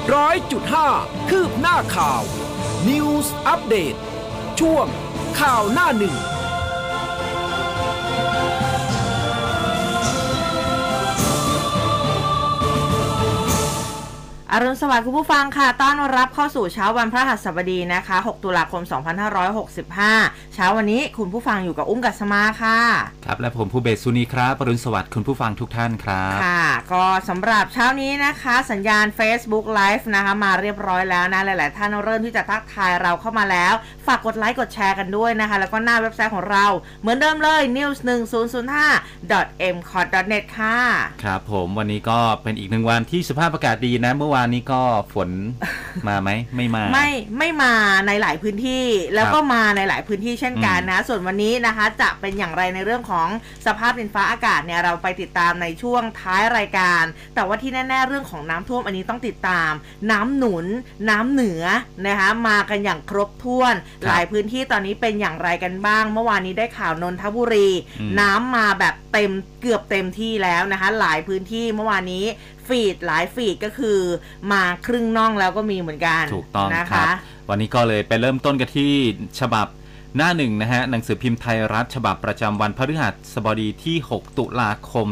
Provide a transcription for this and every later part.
100.5 คืบหน้าข่าว News Update ช่วงข่าวหน้าหนึ่งอรุณสวัสดิ์คุณผู้ฟังค่ะต้อนรับเข้าสู่เช้าวันพฤหัสบดีนะคะ6ตุลาคม2565เช้าวันนี้คุณผู้ฟังอยู่กับอุ้มกัสมาค่ะครับและผมภูเบศสุนีครับอรุณสวัสดิ์คุณผู้ฟังทุกท่านครับค่ะก็สำหรับเช้านี้นะคะสัญญาณ Facebook Live นะคะมาเรียบร้อยแล้วนะหลายๆท่านเริ่มที่จะทักทายเราเข้ามาแล้วฝากกดไลค์กดแชร์กันด้วยนะคะแล้วก็หน้าเว็บไซต์ของเราเหมือนเดิมเลย news1005.mcot.net ค่ะครับผมวันนี้ก็เป็นอีกหนึ่งวันที่สภาพอากาศดีนะเมื่อวานนี้ก็ฝนมาไหมไม่มาไม่มาในหลายพื้นที่แล้วก็มาในหลายพื้นที่เช่นกันนะส่วนวันนี้นะคะจะเป็นอย่างไรในเรื่องของสภาพดินฟ้าอากาศเนี่ยเราไปติดตามในช่วงท้ายรายการแต่ว่าที่แน่ๆเรื่องของน้ำท่วมอันนี้ต้องติดตามน้ำหนุนน้ำเหนือนะคะมากันอย่างครบถ้วนหลายพื้นที่ตอนนี้เป็นอย่างไรกันบ้างเมื่อวานนี้ได้ข่าวนนทบุรีน้ำมาแบบเกือบเต็มที่แล้วนะคะหลายพื้นที่เมื่อวานนี้ฟีดหลายฟีดก็คือมาครึ่งน่องแล้วก็มีเหมือนกันถูกต้องนะคะครับวันนี้ก็เลยไปเริ่มต้นกันที่ฉบับหน้าหนึ่งนะฮะหนังสือพิมพ์ไทยรัฐฉบับประจำวันพฤหัสบดีที่6ตุลาคม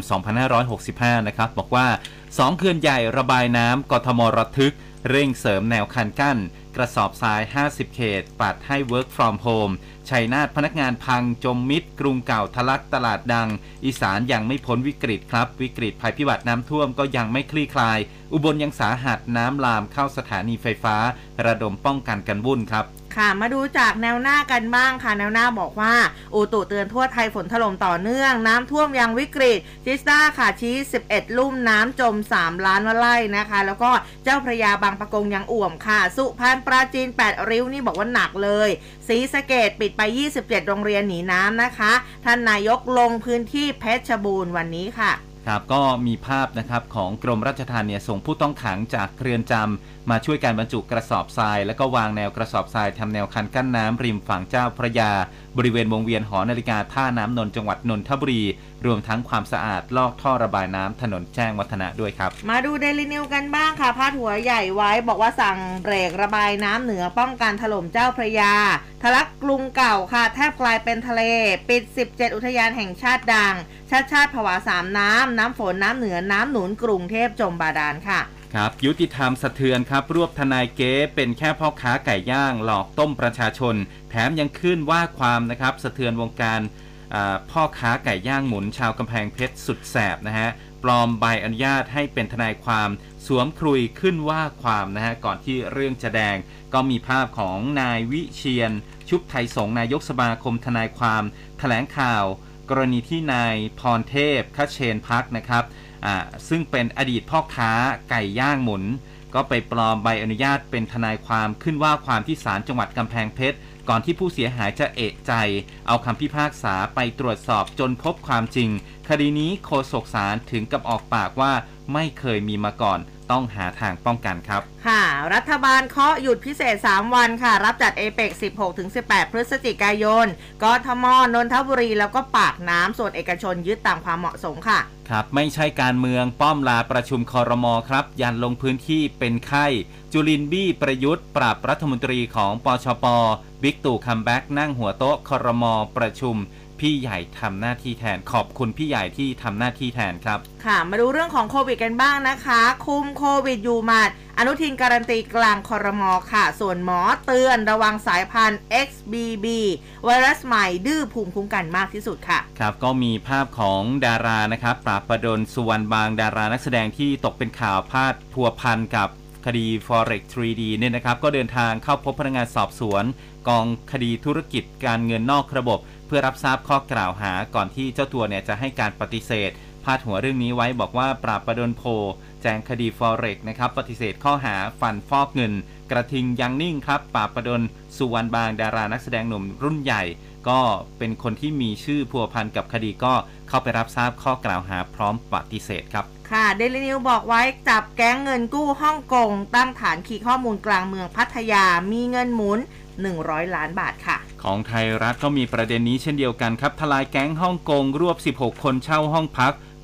2565นะครับบอกว่า2เขื่อนใหญ่ระบายน้ำกทมระทึกเร่งเสริมแนวคันกั้นกระสอบทราย50เขตปัดให้ work from home ชัยนาทพนักงานพังจมมิดกรุงเก่าทะลักตลาดดังอีสานยังไม่พ้นวิกฤตครับวิกฤตภัยพิบัติน้ำท่วมก็ยังไม่คลี่คลายอุบลยังสาหัสน้ำลามเข้าสถานีไฟฟ้าระดมป้องกันกันวุ่นครับค่ะมาดูจากแนวหน้ากันบ้างค่ะแนวหน้าบอกว่าอุตุเตือนทั่วไทยฝนถล่มต่อเนื่องน้ำท่วมยังวิกฤตจิสตาค่ะชี้11ลุ่มน้ำจม3ล้านไร่นะคะแล้วก็เจ้าพระยาบางปะกงยังอ่วมค่ะสุพรรณปราจีน8ริ้วนี่บอกว่าหนักเลยศรีสะเกษปิดไป27โรงเรียนหนีน้ำนะคะท่านนายกลงพื้นที่เพชรบูรณ์วันนี้ค่ะครับก็มีภาพนะครับของกรมราชทัณฑ์เนี่ยส่งผู้ต้องขังจากเรือนจำมาช่วยการบรรจุกระสอบทรายแล้วก็วางแนวกระสอบทรายทำแนวคันกั้นน้ำริมฝั่งเจ้าพระยาบริเวณวงเวียนหอนาฬิกาท่าน้ำนนท์จังหวัดนนทบุรีรวมทั้งความสะอาดลอกท่อระบายน้ำถนนแจ้งวัฒนะด้วยครับมาดูเดลินิวกันบ้างค่ะพาดหัวใหญ่ไว้บอกว่าสั่งเบรกระบายน้ำเหนือป้องกันถล่มเจ้าพระยาทะลักกรุงเก่าค่ะแทบกลายเป็นทะเลปิด17อุทยานแห่งชาติดังชาติผวา3น้ำฝนน้ำเหนือน้ำหนุนกรุงเทพจมบาดาลค่ะครับยุติธรรมสะเทือนครับรวบทนายเก๊เป็นแค่พ่อค้าไก่ย่างหลอกต้มประชาชนแถมยังขึ้นว่าความนะครับสะเทือนวงการพ่อค้าไก่ย่างหมุนชาวกำแพงเพชรสุดแสบนะฮะปลอมใบอนุญาตให้เป็นทนายความสวมครุยขึ้นว่าความนะฮะก่อนที่เรื่องจะแดงก็มีภาพของนายวิเชียรชุบไทยสงฆ์นายกสมาคมทนายความแถลงข่าวกรณีที่นายพรเทพคเชนพักนะครับซึ่งเป็นอดีตพ่อค้าไก่ย่างหมุนก็ไปปลอมใบอนุญาตเป็นทนายความขึ้นว่าความที่ศาลจังหวัดกำแพงเพชรก่อนที่ผู้เสียหายจะเอะใจเอาคำพิพากษาไปตรวจสอบจนพบความจริงคดีนี้โฆษกศาลถึงกับออกปากว่าไม่เคยมีมาก่อนต้องหาทางป้องกันครับค่ะรัฐบาลเคาะหยุดพิเศษ3วันค่ะรับจัดเอเปก 16-18 พฤศจิกายนกทมนนทบุรีแล้วก็ปากน้ำส่วนเอกชนยึดตามความเหมาะสมค่ะครับไม่ใช่การเมืองป้อมลาประชุมครม.ครับยันลงพื้นที่เป็นไข้จุลินทร์บี้ประยุทธ์ปราบรัฐมนตรีของปชป.บิ๊กตู่คัมแบ็กนั่งหัวโต๊ะครม.ประชุมพี่ใหญ่ทำหน้าที่แทนขอบคุณพี่ใหญ่ที่ทำหน้าที่แทนครับค่ะมาดูเรื่องของโควิดกันบ้างนะคะคุมโควิดอยู่หมัดอนุทินการันตีกลางครม.ค่ะส่วนหมอเตือนระวังสายพันธุ์ XBB ไวรัสใหม่ดื้อภูมิคุ้มกันมากที่สุดค่ะครับก็มีภาพของดารานะครับปราบประดลสุวรรณบางดารานักแสดงที่ตกเป็นข่าวพาดพัวพันกับคดี Forex 3D เนี่ยนะครับก็เดินทางเข้าพบพนักงานสอบสวนกองคดีธุรกิจการเงินนอกระบบเพื่อรับทราบข้อกล่าวหาก่อนที่เจ้าตัวเนี่ยจะให้การปฏิเสธพาดหัวเรื่องนี้ไว้บอกว่าปราบประดลโพแจ้งคดี Forex นะครับปฏิเสธข้อหาฟันฟอกเงินกระทิงยังนิ่งครับปราบประดลสุวรรณบางดารานักแสดงหนุ่มรุ่นใหญ่ก็เป็นคนที่มีชื่อพัวพันกับคดีก็เข้าไปรับทราบข้อกล่าวหาพร้อมปฏิเสธครับค่ะเดลินิวบอกไว้จับแก๊งเงินกู้ฮ่องกงตั้งฐานขีดข้อมูลกลางเมืองพัทยามีเงินหมุน100 ล้านบาทค่ะของไทยรัฐก็มีประเด็นนี้เช่นเดียวกันครับทลายแก๊งฮ่องกงรวบ16คนเช่าห้องพัก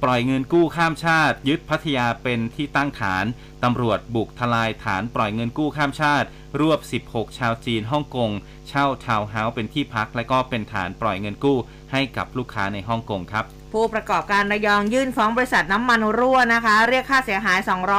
ปล่อยเงินกู้ข้ามชาติยึดพัทยาเป็นที่ตั้งฐานตำรวจบุกทลายฐานปล่อยเงินกู้ข้ามชาติรวบ16ชาวจีนฮ่องกงเช่าทาวน์เฮาส์เป็นที่พักและก็เป็นฐานปล่อยเงินกู้ให้กับลูกค้าในฮ่องกงครับผู้ประกอบการระยองยื่นฟ้องบริษัทน้ำมันรั่วนะคะเรียกค่าเสียหาย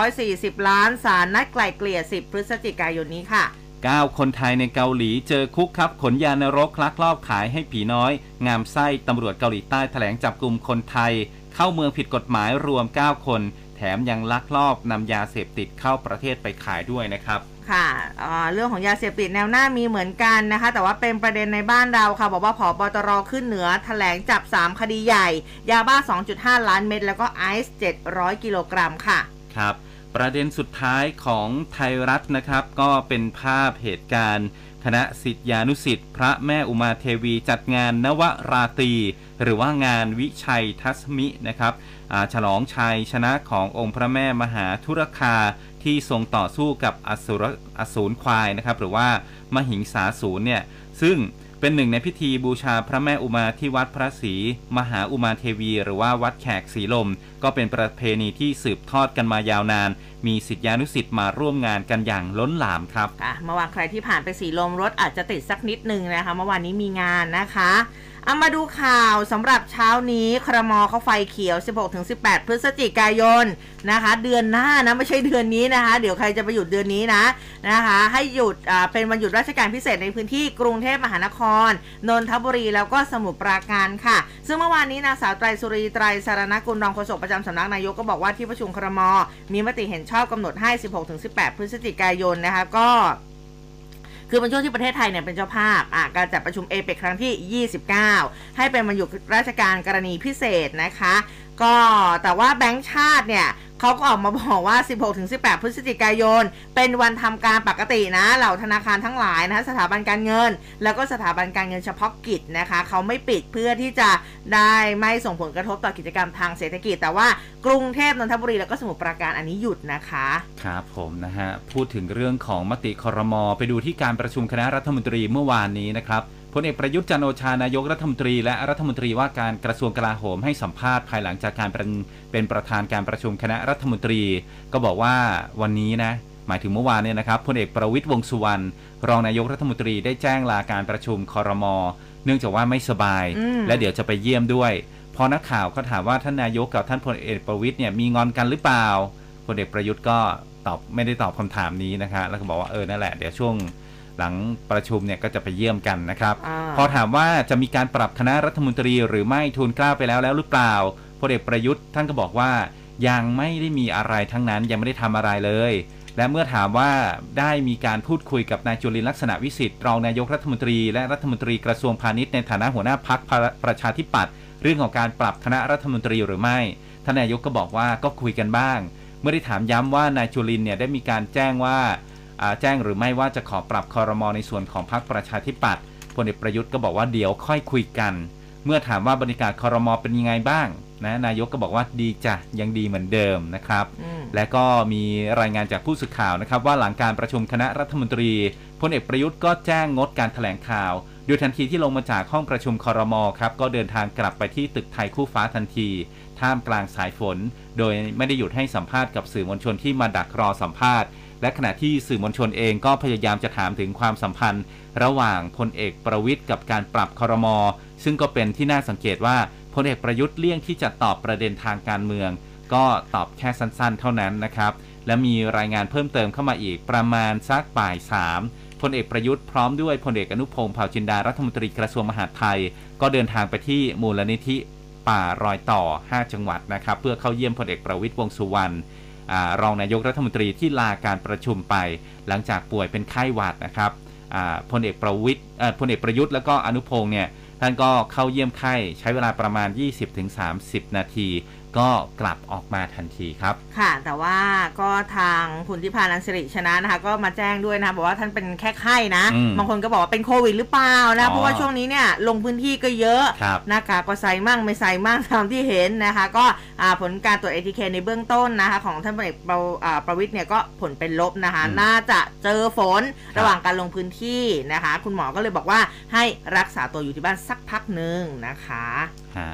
240ล้านศาลนัดไกล่เกลี่ย10พฤศจิกายนนี้ค่ะ 9คนไทยในเกาหลีเจอคุกครับขนยานรกลักลอบขายให้ผีน้อยงามไส้ตำรวจเกาหลีใต้แถลงจับกลุ่มคนไทยเข้าเมืองผิดกฎหมายรวม9คนแถมยังลักลอบนำยาเสพติดเข้าประเทศไปขายด้วยนะครับค่ะเรื่องของยาเสพติดแนวหน้ามีเหมือนกันนะคะแต่ว่าเป็นประเด็นในบ้านเราค่ะบอกว่าผบ.ตร.ขึ้นเหนือแถลงจับ3คดีใหญ่ยาบ้า 2.5 ล้านเม็ดแล้วก็ไอซ์700กิโลกรัมค่ะครับประเด็นสุดท้ายของไทยรัฐนะครับก็เป็นภาพเหตุการณ์คณะศิษยานุศิษย์พระแม่อุมาเทวีจัดงานนวราตรีหรือว่างานวิชัยทัศมินะครับฉลองชัยชนะขององค์พระแม่มหาธุรคาที่ทรงต่อสู้กับอสูรควายนะครับหรือว่ามหิงสาสูรเนี่ยซึ่งเป็นหนึ่งในพิธีบูชาพระแม่อุมาที่วัดพระศรีมหาอุมาเทวีหรือว่าวัดแขกศรีลมก็เป็นประเพณีที่สืบทอดกันมายาวนานมีศิษยานุศิษย์มาร่วมงานกันอย่างล้นหลามครับเมื่อวานใครที่ผ่านไปศรีลมรถอาจจะติดสักนิดนึงนะคะเมื่อวานนี้มีงานนะคะเอามาดูข่าวสำหรับเช้านี้ครม.เขาไฟเขียว 16-18 พฤศจิกายนนะคะเดือนหน้านะไม่ใช่เดือนนี้นะคะเดี๋ยวใครจะไปหยุดเดือนนี้นะคะให้หยุดเป็นวันหยุดราชการพิเศษในพื้นที่กรุงเทพมหานครนนทบุรีแล้วก็สมุทรปราการค่ะซึ่งเมื่อวานนี้นางสาวไตรสุรีไตรสารณกุลรองโฆษกประจำสำนักนายกก็บอกว่าที่ประชุมครม.มีมติเห็นชอบกำหนดให้ 16-18 พฤศจิกายนนะคะก็คือเป็นช่วงที่ประเทศไทยเนี่ยเป็นเจ้าภาพการจัดประชุมเอเปกครั้งที่29ให้เป็นวันหยุดราชการกรณีพิเศษนะคะก็แต่ว่าแบงก์ชาติเนี่ยเขาก็ออกมาบอกว่า 16-18 พฤศจิกายนเป็นวันทำการปกตินะเหล่าธนาคารทั้งหลายนะสถาบันการเงินแล้วก็สถาบันการเงินเฉพาะกิจนะคะเขาไม่ปิดเพื่อที่จะได้ไม่ส่งผลกระทบต่อกิจกรรมทางเศรษฐกิจแต่ว่ากรุงเทพนนทบุรีแล้วก็สมุทรปราการอันนี้หยุดนะคะครับผมนะฮะพูดถึงเรื่องของมติครม.ไปดูที่การประชุมคณะรัฐมนตรีเมื่อวานนี้นะครับพลเอกประยุทธ์จันทร์โอชานายกรัฐมนตรีและรัฐมนตรีว่าการกระทรวงกลาโหมให้สัมภาษณ์ภายหลังจากการเป็นประธานการประชุมคณะรัฐมนตรีก็บอกว่าวันนี้นะหมายถึงเมื่อวานเนี่ยนะครับพลเอกประวิตรวงษ์สุวรรณรองนายกรัฐมนตรีได้แจ้งลาการประชุมครม.เนื่องจากว่าไม่สบายและเดี๋ยวจะไปเยี่ยมด้วยพอนักข่าวก็ถามว่าท่านนายกกับท่านพลเอกประวิตรเนี่ยมีงอนกันหรือเปล่าพลเอกประยุทธ์ก็ไม่ได้ตอบคำถามนี้นะคะแล้วก็บอกว่านั่นแหละเดี๋ยวช่วงหลังประชุมเนี่ยก็จะไปเยี่ยมกันนะครับพอถามว่าจะมีการปรับคณะรัฐมนตรีหรือไม่ทูลเกล้าไปแล้วหรือเปล่าพลเอกประยุทธ์ท่านก็บอกว่ายังไม่ได้มีอะไรทั้งนั้นยังไม่ได้ทำอะไรเลยและเมื่อถามว่าได้มีการพูดคุยกับนายจุลินทร์ลักษณะวิสิทธิ์รองนายกรัฐมนตรีและรัฐมนตรีกระทรวงพาณิชย์ในฐานะหัวหน้าพรรคประชาธิปัตย์เรื่องของการปรับคณะรัฐมนตรีหรือไม่ท่านนายกก็บอกว่าก็คุยกันบ้างเมื่อได้ถามย้ำว่านายจุลินทร์เนี่ยได้มีการแจ้งหรือไม่ว่าจะขอปรับครม.ในส่วนของพรรคประชาธิปัตย์พลเอกประยุทธ์ก็บอกว่าเดี๋ยวค่อยคุยกันเมื่อถามว่าบรรยากาศครม.เป็นยังไงบ้างนะนายกก็บอกว่าดีจ้ะยังดีเหมือนเดิมนะครับและก็มีรายงานจากผู้สื่อข่าวนะครับว่าหลังการประชุมคณะรัฐมนตรีพลเอกประยุทธ์ก็แจ้งงดการแถลงข่าวโดยทันทีที่ลงมาจากห้องประชุมครม.ครับก็เดินทางกลับไปที่ตึกไทยคู่ฟ้าทันทีท่ามกลางสายฝนโดยไม่ได้หยุดให้สัมภาษณ์กับสื่อมวลชนที่มาดักรอสัมภาษณ์และขณะที่สื่อมวลชนเองก็พยายามจะถามถึงความสัมพันธ์ระหว่างพลเอกประวิตรกับการปรับครม.ซึ่งก็เป็นที่น่าสังเกตว่าพลเอกประยุทธ์เลี่ยงที่จะตอบประเด็นทางการเมืองก็ตอบแค่สั้นๆเท่านั้นนะครับและมีรายงานเพิ่มเติมเข้ามาอีกประมาณสักบ่าย3พลเอกประยุทธ์พร้อมด้วยพลเอกอนุพงษ์เผ่าจินดารัฐมนตรีกระทรวงมหาดไทยก็เดินทางไปที่มูลนิธิป่ารอยต่อ5จังหวัดนะครับเพื่อเข้าเยี่ยมพลเอกประวิตรวงษ์สุวรรณรองนายกรัฐมนตรีที่ลาการประชุมไปหลังจากป่วยเป็นไข้หวัดนะครับพลเอกประยุทธ์แล้วก็อนุพงษ์เนี่ยท่านก็เข้าเยี่ยมไข้ใช้เวลาประมาณ 20-30 นาทีก็กลับออกมาทันทีครับค่ะแต่ว่าก็ทางคุณทิพานันสิริชนะนะคะก็มาแจ้งด้วยนะบอกว่าท่านเป็นแค่ไข้นะบางคนก็บอกว่าเป็นโควิดหรือเปล่านะเพราะว่าช่วงนี้เนี่ยลงพื้นที่ก็เยอะนะคะก็ใส่มั่งไม่ใส่มั่งตามที่เห็นนะคะก็ผลการตรวจ ATK ในเบื้องต้นนะคะของท่านพลเอกประวิตรเนี่ยก็ผลเป็นลบนะคะน่าจะเจอฝนระหว่างการลงพื้นที่นะคะคุณหมอก็เลยบอกว่าให้รักษาตัวอยู่ที่บ้านสักพักนึงนะคะ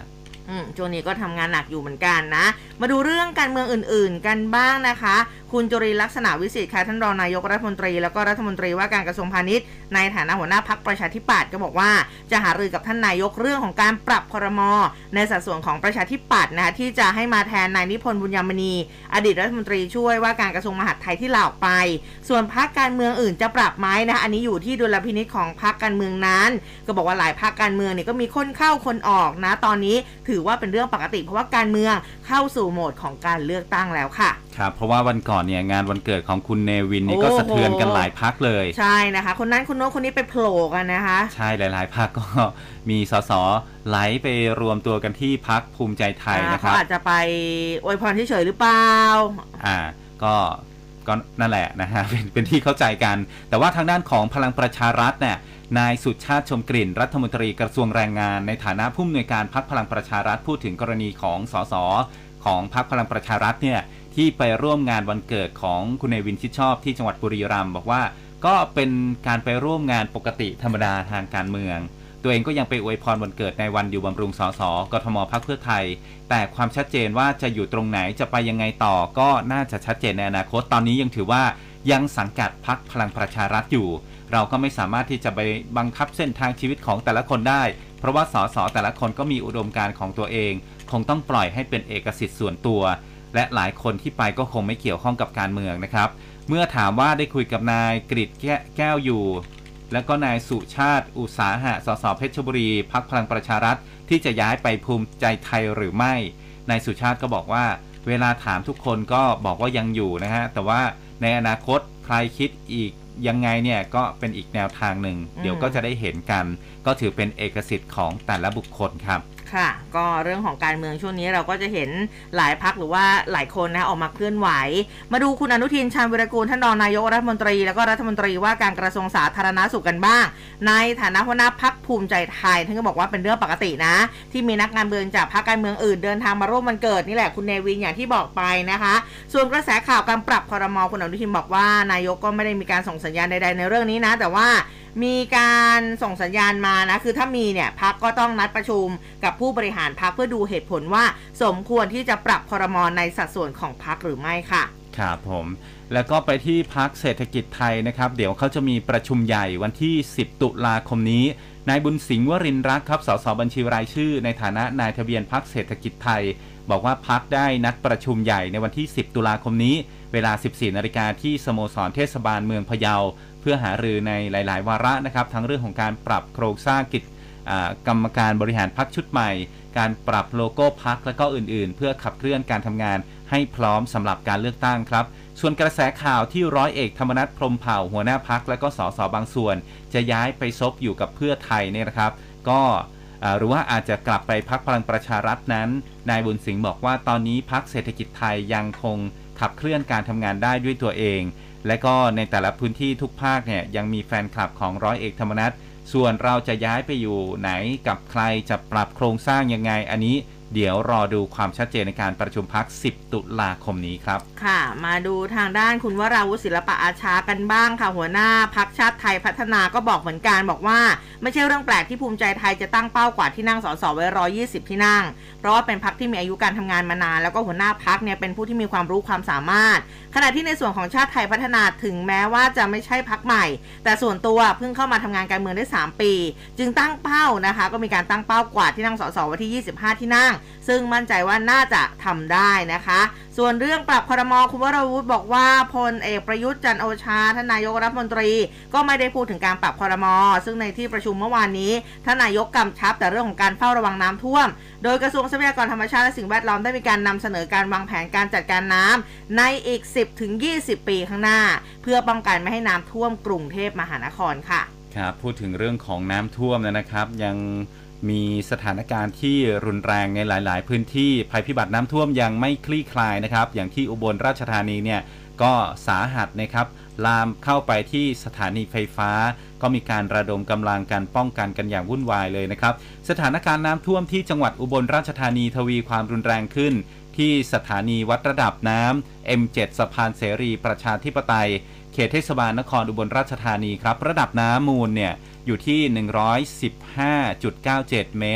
ช่วงนี้ก็ทำงานหนักอยู่เหมือนกันนะมาดูเรื่องการเมืองอื่นๆกันบ้างนะคะคุณจุรินทร์ลักษณะวิสิทธิ์ค่ะท่านรองนายกรัฐมนตรีแล้วก็รัฐมนตรีว่าการกระทรวงพาณิชย์ในฐานะหัวหน้าพรรคประชาธิปัตย์ก็บอกว่าจะหารือกับท่านนายกเรื่องของการปรับครม.ในสัดส่วนของประชาธิปัตย์นะคะที่จะให้มาแทนนายนิพนธ์บุญยมณีอดีตรัฐมนตรีช่วยว่าการกระทรวงมหาดไทยที่ลาออกไปส่วนพรรคการเมืองอื่นจะปรับไหมนะคะอันนี้อยู่ที่ดุลพินิจของพรรคการเมืองนั้นก็บอกว่าหลายพรรคการเมืองเนี่ยก็มีคนเข้าคนออกนะตอนนี้ถือว่าเป็นเรื่องปกติเพราะว่าการเมืองเข้าสู่โหมดของการเลือกตั้งแล้วค่ะครับเพราะว่าวันก่อนเนี่ยงานวันเกิดของคุณเนวินนี่ก็สะเทือนกันหลายพรรคเลยใช่นะคะคนนั้นคนโน้นคนนี้ไปโผล่กันนะคะใช่หลายๆพรรคก็มีสสไหลไปรวมตัวกันที่พรรคภูมิใจไทยนะครับเขาอาจจะไปอวยพรเฉยๆหรือเปล่าก็นั่นแหละนะฮะเป็นที่เข้าใจกันแต่ว่าทางด้านของพลังประชารัฐเนี่ยนายสุชาติชมกลิ่นรัฐมนตรีกระทรวงแรงงานในฐานะผู้อำนวยการพรรคพลังประชารัฐพูดถึงกรณีของสสของพรรคพลังประชารัฐเนี่ยที่ไปร่วมงานวันเกิดของคุณเนวินชิดชอบที่จังหวัดบุรีรัมย์บอกว่าก็เป็นการไปร่วมงานปกติธรรมดาทางการเมืองตัวเองก็ยังไปอวยพรวันเกิดในวันอยู่บำรุงสสกทมพรรคเพื่อไทยแต่ความชัดเจนว่าจะอยู่ตรงไหนจะไปยังไงต่อก็น่าจะชัดเจนในอนาคตตอนนี้ยังถือว่ายังสังกัดพรรคพลังประชารัฐอยู่เราก็ไม่สามารถที่จะไปบังคับเส้นทางชีวิตของแต่ละคนได้เพราะว่าสสแต่ละคนก็มีอุดมการณ์ของตัวเองคงต้องปล่อยให้เป็นเอกสิทธิ์ส่วนตัวและหลายคนที่ไปก็คงไม่เกี่ยวข้องกับการเมืองนะครับเมื่อถามว่าได้คุยกับนายกฤษณ์แก้วอยู่แล้วก็นายสุชาติอุตสาหะสสเพชรบุรีพรรคพลังประชารัฐที่จะย้ายไปภูมิใจไทยหรือไม่นายสุชาติก็บอกว่าเวลาถามทุกคนก็บอกว่ายังอยู่นะฮะแต่ว่าในอนาคตใครคิดอีกยังไงเนี่ยก็เป็นอีกแนวทางหนึ่งเดี๋ยวก็จะได้เห็นกันก็ถือเป็นเอกสิทธิ์ของแต่ละบุคคลครับค่ะก็เรื่องของการเมืองช่วงนี้เราก็จะเห็นหลายพรรคหรือว่าหลายคนนะออกมาเคลื่อนไหวมาดูคุณอนุทินชาญวิรากูลท่านรองนายกรัฐมนตรีแล้วก็รัฐมนตรีว่าการกระทรวงสาธารณสุขกันบ้างในฐานะหัวหน้าพรรคภูมิใจไทยท่านก็บอกว่าเป็นเรื่องปกตินะที่มีนักการเมืองจากพรรคการเมืองอื่นเดินทางมาร่วมวันเกิดนี่แหละคุณเนวินอย่างที่บอกไปนะคะส่วนกระแสข่าวการปรับครม.คุณอนุทินบอกว่านายกก็ไม่ได้มีการส่งสัญญาณใดๆในเรื่องนี้นะแต่ว่ามีการส่งสัญญาณมานะคือถ้ามีเนี่ยพรรคก็ต้องนัดประชุมกับผู้บริหารพรรคเพื่อดูเหตุผลว่าสมควรที่จะปรับครม.ในสัดส่วนของพรรคหรือไม่ค่ะครับผมแล้วก็ไปที่พรรคเศรษฐกิจไทยนะครับเดี๋ยวเขาจะมีประชุมใหญ่วันที่10ตุลาคมนี้นายบุญสิงห์วรินทร์รักครับสสบัญชีรายชื่อในฐานะนายทะเบียนพรรคเศรษฐกิจไทยบอกว่าพรรคได้นัดประชุมใหญ่ในวันที่10ตุลาคมนี้เวลา 14 นาฬิกาที่สโมสรเทศบาลเมืองพะเยาเพื่อหารือในหลายๆวาระนะครับทั้งเรื่องของการปรับโครงสร้างกรรมการบริหารพรรคชุดใหม่การปรับโลโก้พรรคและก็อื่นๆเพื่อขับเคลื่อนการทำงานให้พร้อมสำหรับการเลือกตั้งครับส่วนกระแสข่าวที่ร้อยเอกธรรมนัส พรหมเผ่าหัวหน้าพรรคและก็สสบางส่วนจะย้ายไปซบอยู่กับเพื่อไทยเนี่ยนะครับก็หรือว่าอาจจะกลับไปพรรคพลังประชารัฐนั้นนายบุญสิงห์บอกว่าตอนนี้พรรคเศรษฐกิจไทยยังคงขับเคลื่อนการทำงานได้ด้วยตัวเองและก็ในแต่ละพื้นที่ทุกภาคเนี่ยยังมีแฟนคลับของร้อยเอกธรรมนัสส่วนเราจะย้ายไปอยู่ไหนกับใครจะปรับโครงสร้างยังไงอันนี้เดี๋ยวรอดูความชัดเจนในการประชุมพรรค10ตุลาคมนี้ครับค่ะมาดูทางด้านคุณวราวุฒิศิลปะอาชากันบ้างค่ะหัวหน้าพรรคชาติไทยพัฒนาก็บอกเหมือนกันบอกว่าไม่ใช่เรื่องแปลกที่ภูมิใจไทยจะตั้งเป้ากว่าที่นั่งสสไว้120ที่นั่งเพราะว่าเป็นพรรคที่มีอายุการทำงานมานานแล้วก็หัวหน้าพรรคเนี่ยเป็นผู้ที่มีความรู้ความสามารถขณะที่ในส่วนของชาติไทยพัฒนาถึงแม้ว่าจะไม่ใช่พรรคใหม่แต่ส่วนตัวเพิ่งเข้ามาทำงานการเมืองได้3ปีจึงตั้งเป้านะคะก็มีการตั้งเป้ากว่าที่นั่งสสไว้ที่25ที่นั่งซึ่งมั่นใจว่าน่าจะทำได้นะคะส่วนเรื่องปรับครม.คุณวราวุฒิบอกว่าพลเอกประยุทธ์จันทร์โอชาท่านนายกรัฐมนตรีก็ไม่ได้พูดถึงการปรับครม.ซึ่งในที่ประชุมเมื่อวานนี้ท่านนายกกำชับแต่เรื่องของการเฝ้าระวังน้ำท่วมโดยกระทรวงทรัพยากรธรรมชาติและสิ่งแวดล้อมได้มีการนำเสนอการวางแผนการจัดการน้ำในอีก 10-20 ปีข้างหน้าเพื่อป้องกันไม่ให้น้ำท่วมกรุงเทพมหานครค่ะครับพูดถึงเรื่องของน้ำท่วมนะครับยังมีสถานการณ์ที่รุนแรงในหลายๆพื้นที่ภัยพิบัติน้ำท่วมยังไม่คลี่คลายนะครับอย่างที่อุบลราชธานีเนี่ยก็สาหัสนะครับลามเข้าไปที่สถานีไฟฟ้าก็มีการระดมกำลังการป้องกันกันอย่างวุ่นวายเลยนะครับสถานการณ์น้ำท่วมที่จังหวัดอุบลราชธานีทวีความรุนแรงขึ้นที่สถานีวัดระดับน้ำ M7 สะพานเสรีประชาธิปไตยเขตเทศบาลนครอุบลราชธานีครับระดับน้ำมูลเนี่ยอยู่ที่ 115.97 เมตร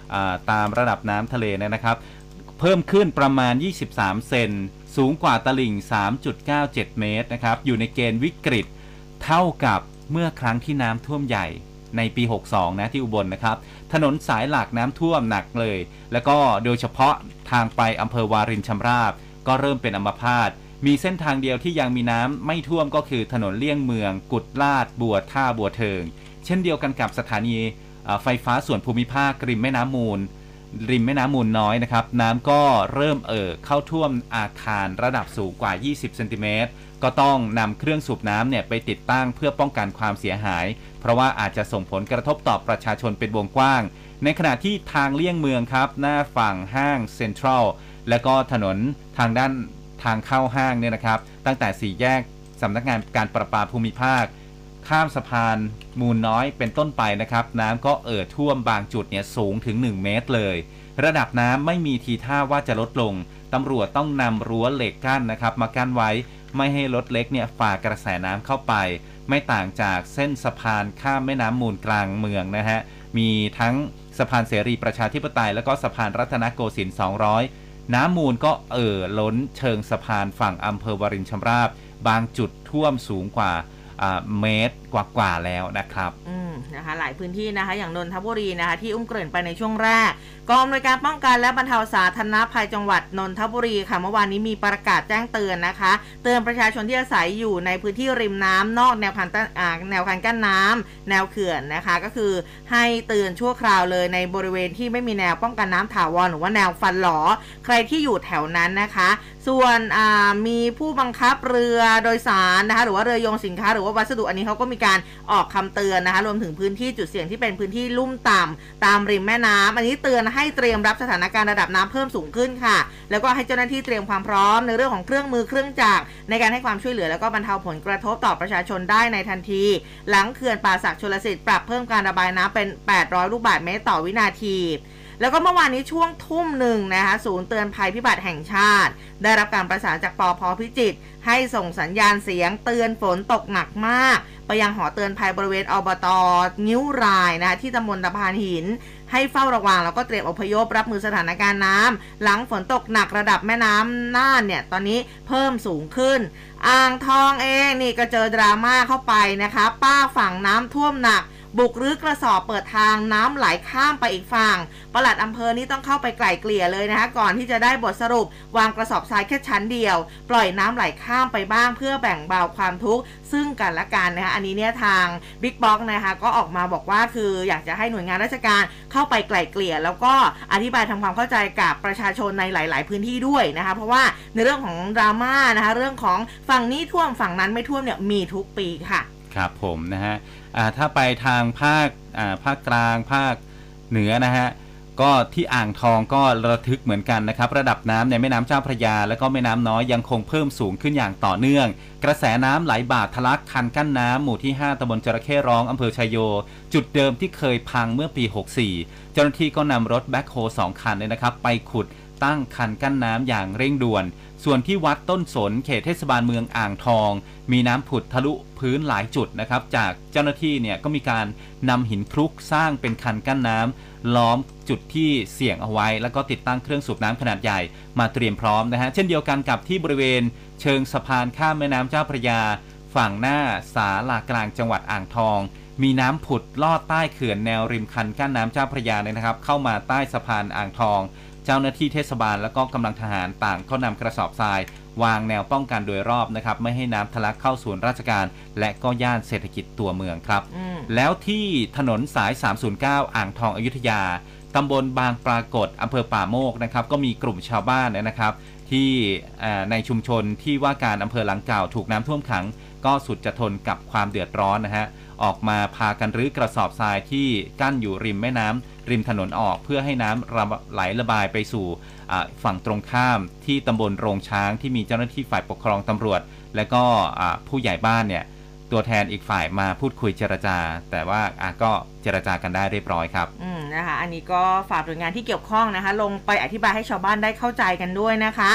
ตามระดับน้ำทะเลนะครับเพิ่มขึ้นประมาณ23เซนสูงกว่าตลิ่ง 3.97 เมตรนะครับอยู่ในเกณฑ์วิกฤตเท่ากับเมื่อครั้งที่น้ำท่วมใหญ่ในปี 62 นะที่อุบลนะครับถนนสายหลักน้ำท่วมหนักเลยแล้วก็โดยเฉพาะทางไปอำเภอวารินชำราบก็เริ่มเป็นอัมพาตมีเส้นทางเดียวที่ยังมีน้ำไม่ท่วมก็คือถนนเลี่ยงเมืองกุดลาดบัวท่าบัวเทิงเช่นเดียวกันกับสถานีไฟฟ้าส่วนภูมิภาคริมแม่น้ำมูลน้อยนะครับน้ำก็เริ่มเข้าท่วมอาคารระดับสูงกว่า20เซนติเมตรก็ต้องนำเครื่องสูบน้ำเนี่ยไปติดตั้งเพื่อป้องกันความเสียหายเพราะว่าอาจจะส่งผลกระทบต่อประชาชนเป็นวงกว้างในขณะที่ทางเลี่ยงเมืองครับหน้าฝั่งห้างเซ็นทรัลและก็ถนนทางด้านทางเข้าห้างเนี่ยนะครับตั้งแต่4แยกสำนักงานการประปาภูมิภาคข้ามสะพานมูลน้อยเป็นต้นไปนะครับน้ำก็ท่วมบางจุดเนี่ยสูงถึง1เมตรเลยระดับน้ำไม่มีทีท่าว่าจะลดลงตำรวจต้องนำรั้วเหล็กกั้นนะครับมากั้นไว้ไม่ให้รถเล็กเนี่ยฝ่ากระแสน้ำเข้าไปไม่ต่างจากเส้นสะพานข้ามแม่น้ำมูลกลางเมืองนะฮะมีทั้งสะพานเสรีประชาธิปไตยแล้วก็สะพานรัตนโกสินทร์200น้ำมูลก็ล้นเชิงสะพานฝั่งอำเภอวารินชำราบบางจุดท่วมสูงกว่าเมตรกว่าแล้วนะครับนะคะหลายพื้นที่นะคะอย่างนนทบุรีนะคะที่เกริ่นไปในช่วงแรกกองอำนวยการป้องกันและบรรเทาสาธารณภัยจังหวัดนนทบุรีค่ะเมื่อวานนี้มีประกาศแจ้งเตือนนะคะเตือนประชาชนที่อาศัยอยู่ในพื้นที่ริมน้ำนอกแนวคันกั้นน้ำแนวเขื่อนนะคะก็คือให้เตือนชั่วคราวเลยในบริเวณที่ไม่มีแนวป้องกันน้ำถาวรหรือว่าแนวฟันหลอใครที่อยู่แถวนั้นนะคะส่วนมีผู้บังคับเรือโดยสารนะคะหรือว่าเรือโยงสินค้าหรือว่าวัสดุอันนี้เขาก็มีการออกคำเตือนนะคะรวมถึงพื้นที่จุดเสี่ยงที่เป็นพื้นที่ลุ่มต่ำตามริมแม่น้ำอันนี้เตือนให้เตรียมรับสถานการณ์ระดับน้ำเพิ่มสูงขึ้นค่ะแล้วก็ให้เจ้าหน้าที่เตรียมความพร้อมในเรื่องของเครื่องมือเครื่องจักรในการให้ความช่วยเหลือแล้วก็บรรเทาผลกระทบต่อประชาชนได้ในทันทีหลังเขื่อนป่าสักชลสิทธิ์ปรับเพิ่มการระบายน้ำเป็น800ลูกบาศก์เมตรต่อวินาทีแล้วก็เมื่อวานนี้ช่วงทุ่มหนึ่งนะคะศูนย์เตือนภัยพิบัติแห่งชาติได้รับการประสานจากปภ.พิจิตรให้ส่งสัญญาณเสียงเตือนฝนตกหนักมากไปยังหอเตือนภัยบริเวณอบต.งิ้วรายนะคะที่ตำบลตะพานหินให้เฝ้าระวังแล้วก็เตรียมอพยพรับมือสถานการณ์น้ำหลังฝนตกหนักระดับแม่น้ำน่านเนี่ยตอนนี้เพิ่มสูงขึ้นอ่างทองเองนี่ก็เจอดราม่าเข้าไปนะคะป้าฝั่งน้ำท่วมหนักบุกรื้อกระสอบเปิดทางน้ำไหลข้ามไปอีกฝั่งปลัดอำเภอนี้ต้องเข้าไปไกล่เกลี่ยเลยนะคะก่อนที่จะได้บทสรุปวางกระสอบทรายแค่ชั้นเดียวปล่อยน้ำไหลข้ามไปบ้างเพื่อแบ่งเบาความทุกข์ซึ่งกันและกันนะคะอันนี้เนี่ยทางบิ๊กบ็อกซ์นะคะก็ออกมาบอกว่าคืออยากจะให้หน่วยงานราชการเข้าไปไกล่เกลี่ยแล้วก็อธิบายทำความเข้าใจกับประชาชนในหลายๆพื้นที่ด้วยนะคะเพราะว่าในเรื่องของดราม่านะคะเรื่องของฝั่งนี้ท่วมฝั่งนั้นไม่ท่วมเนี่ยมีทุกปีค่ะครับผมนะฮะถ้าไปทางภาคกลางภาคเหนือนะฮะก็ที่อ่างทองก็ระทึกเหมือนกันนะครับระดับน้ำในแม่น้ำเจ้าพระยาและก็แม่น้ำน้อยยังคงเพิ่มสูงขึ้นอย่างต่อเนื่องกระแสน้ำไหลบ่าทะลักคันกั้นน้ำหมู่ที่5ตำบลจระเข้ร้องอำเภอชัยโยจุดเดิมที่เคยพังเมื่อปี 64เจ้าหน้าที่ก็นำรถแบ็คโฮ2คันเนี่ยนะครับไปขุดตั้งคันกั้นน้ำอย่างเร่งด่วนส่วนที่วัดต้นสนเขตเทศบาลเมืองอ่างทองมีน้ำผุดทะลุพื้นหลายจุดนะครับจากเจ้าหน้าที่เนี่ยก็มีการนำหินคลุกสร้างเป็นคันกั้นน้ำล้อมจุดที่เสี่ยงเอาไว้แล้วก็ติดตั้งเครื่องสูบน้ำขนาดใหญ่มาเตรียมพร้อมนะฮะเช่นเดียวกันกับที่บริเวณเชิงสะพานข้ามแม่น้ำเจ้าพระยาฝั่งหน้าศาลากลางจังหวัดอ่างทองมีน้ำผุดลอดใต้เขื่อนแนวริมคันกั้นน้ำเจ้าพระยาเลยนะครับเข้ามาใต้สะพานอ่างทองเจ้าหน้าที่เทศบาลและก็กำลังทหารต่างก็นำกระสอบทรายวางแนวป้องกันโดยรอบนะครับไม่ให้น้ำทะลักเข้าส่วนราชการและก็ย่านเศรษฐกิจตัวเมืองครับแล้วที่ถนนสาย309อ่างทองอยุธยาตำบลบางปรากฏอำเภอป่าโมกนะครับก็มีกลุ่มชาวบ้านนะครับที่ในชุมชนที่ว่าการอำเภอหลังเก่าถูกน้ำท่วมขังก็สุดจะทนกับความเดือดร้อนนะฮะออกมาพากันรื้อกระสอบทรายที่กั้นอยู่ริมแม่น้ำริมถนนออกเพื่อให้น้ำไหลระบายไปสู่ฝั่งตรงข้ามที่ตำบลโรงช้างที่มีเจ้าหน้าที่ฝ่ายปกครองตำรวจและก็ผู้ใหญ่บ้านเนี่ยตัวแทนอีกฝ่ายมาพูดคุยเจรจาแต่ว่าก็เจรจากันได้เรียบร้อยครับนะคะอันนี้ก็ฝากหน่วยงานที่เกี่ยวข้องนะคะลงไปอธิบายให้ชาวบ้านได้เข้าใจกันด้วยนะคะ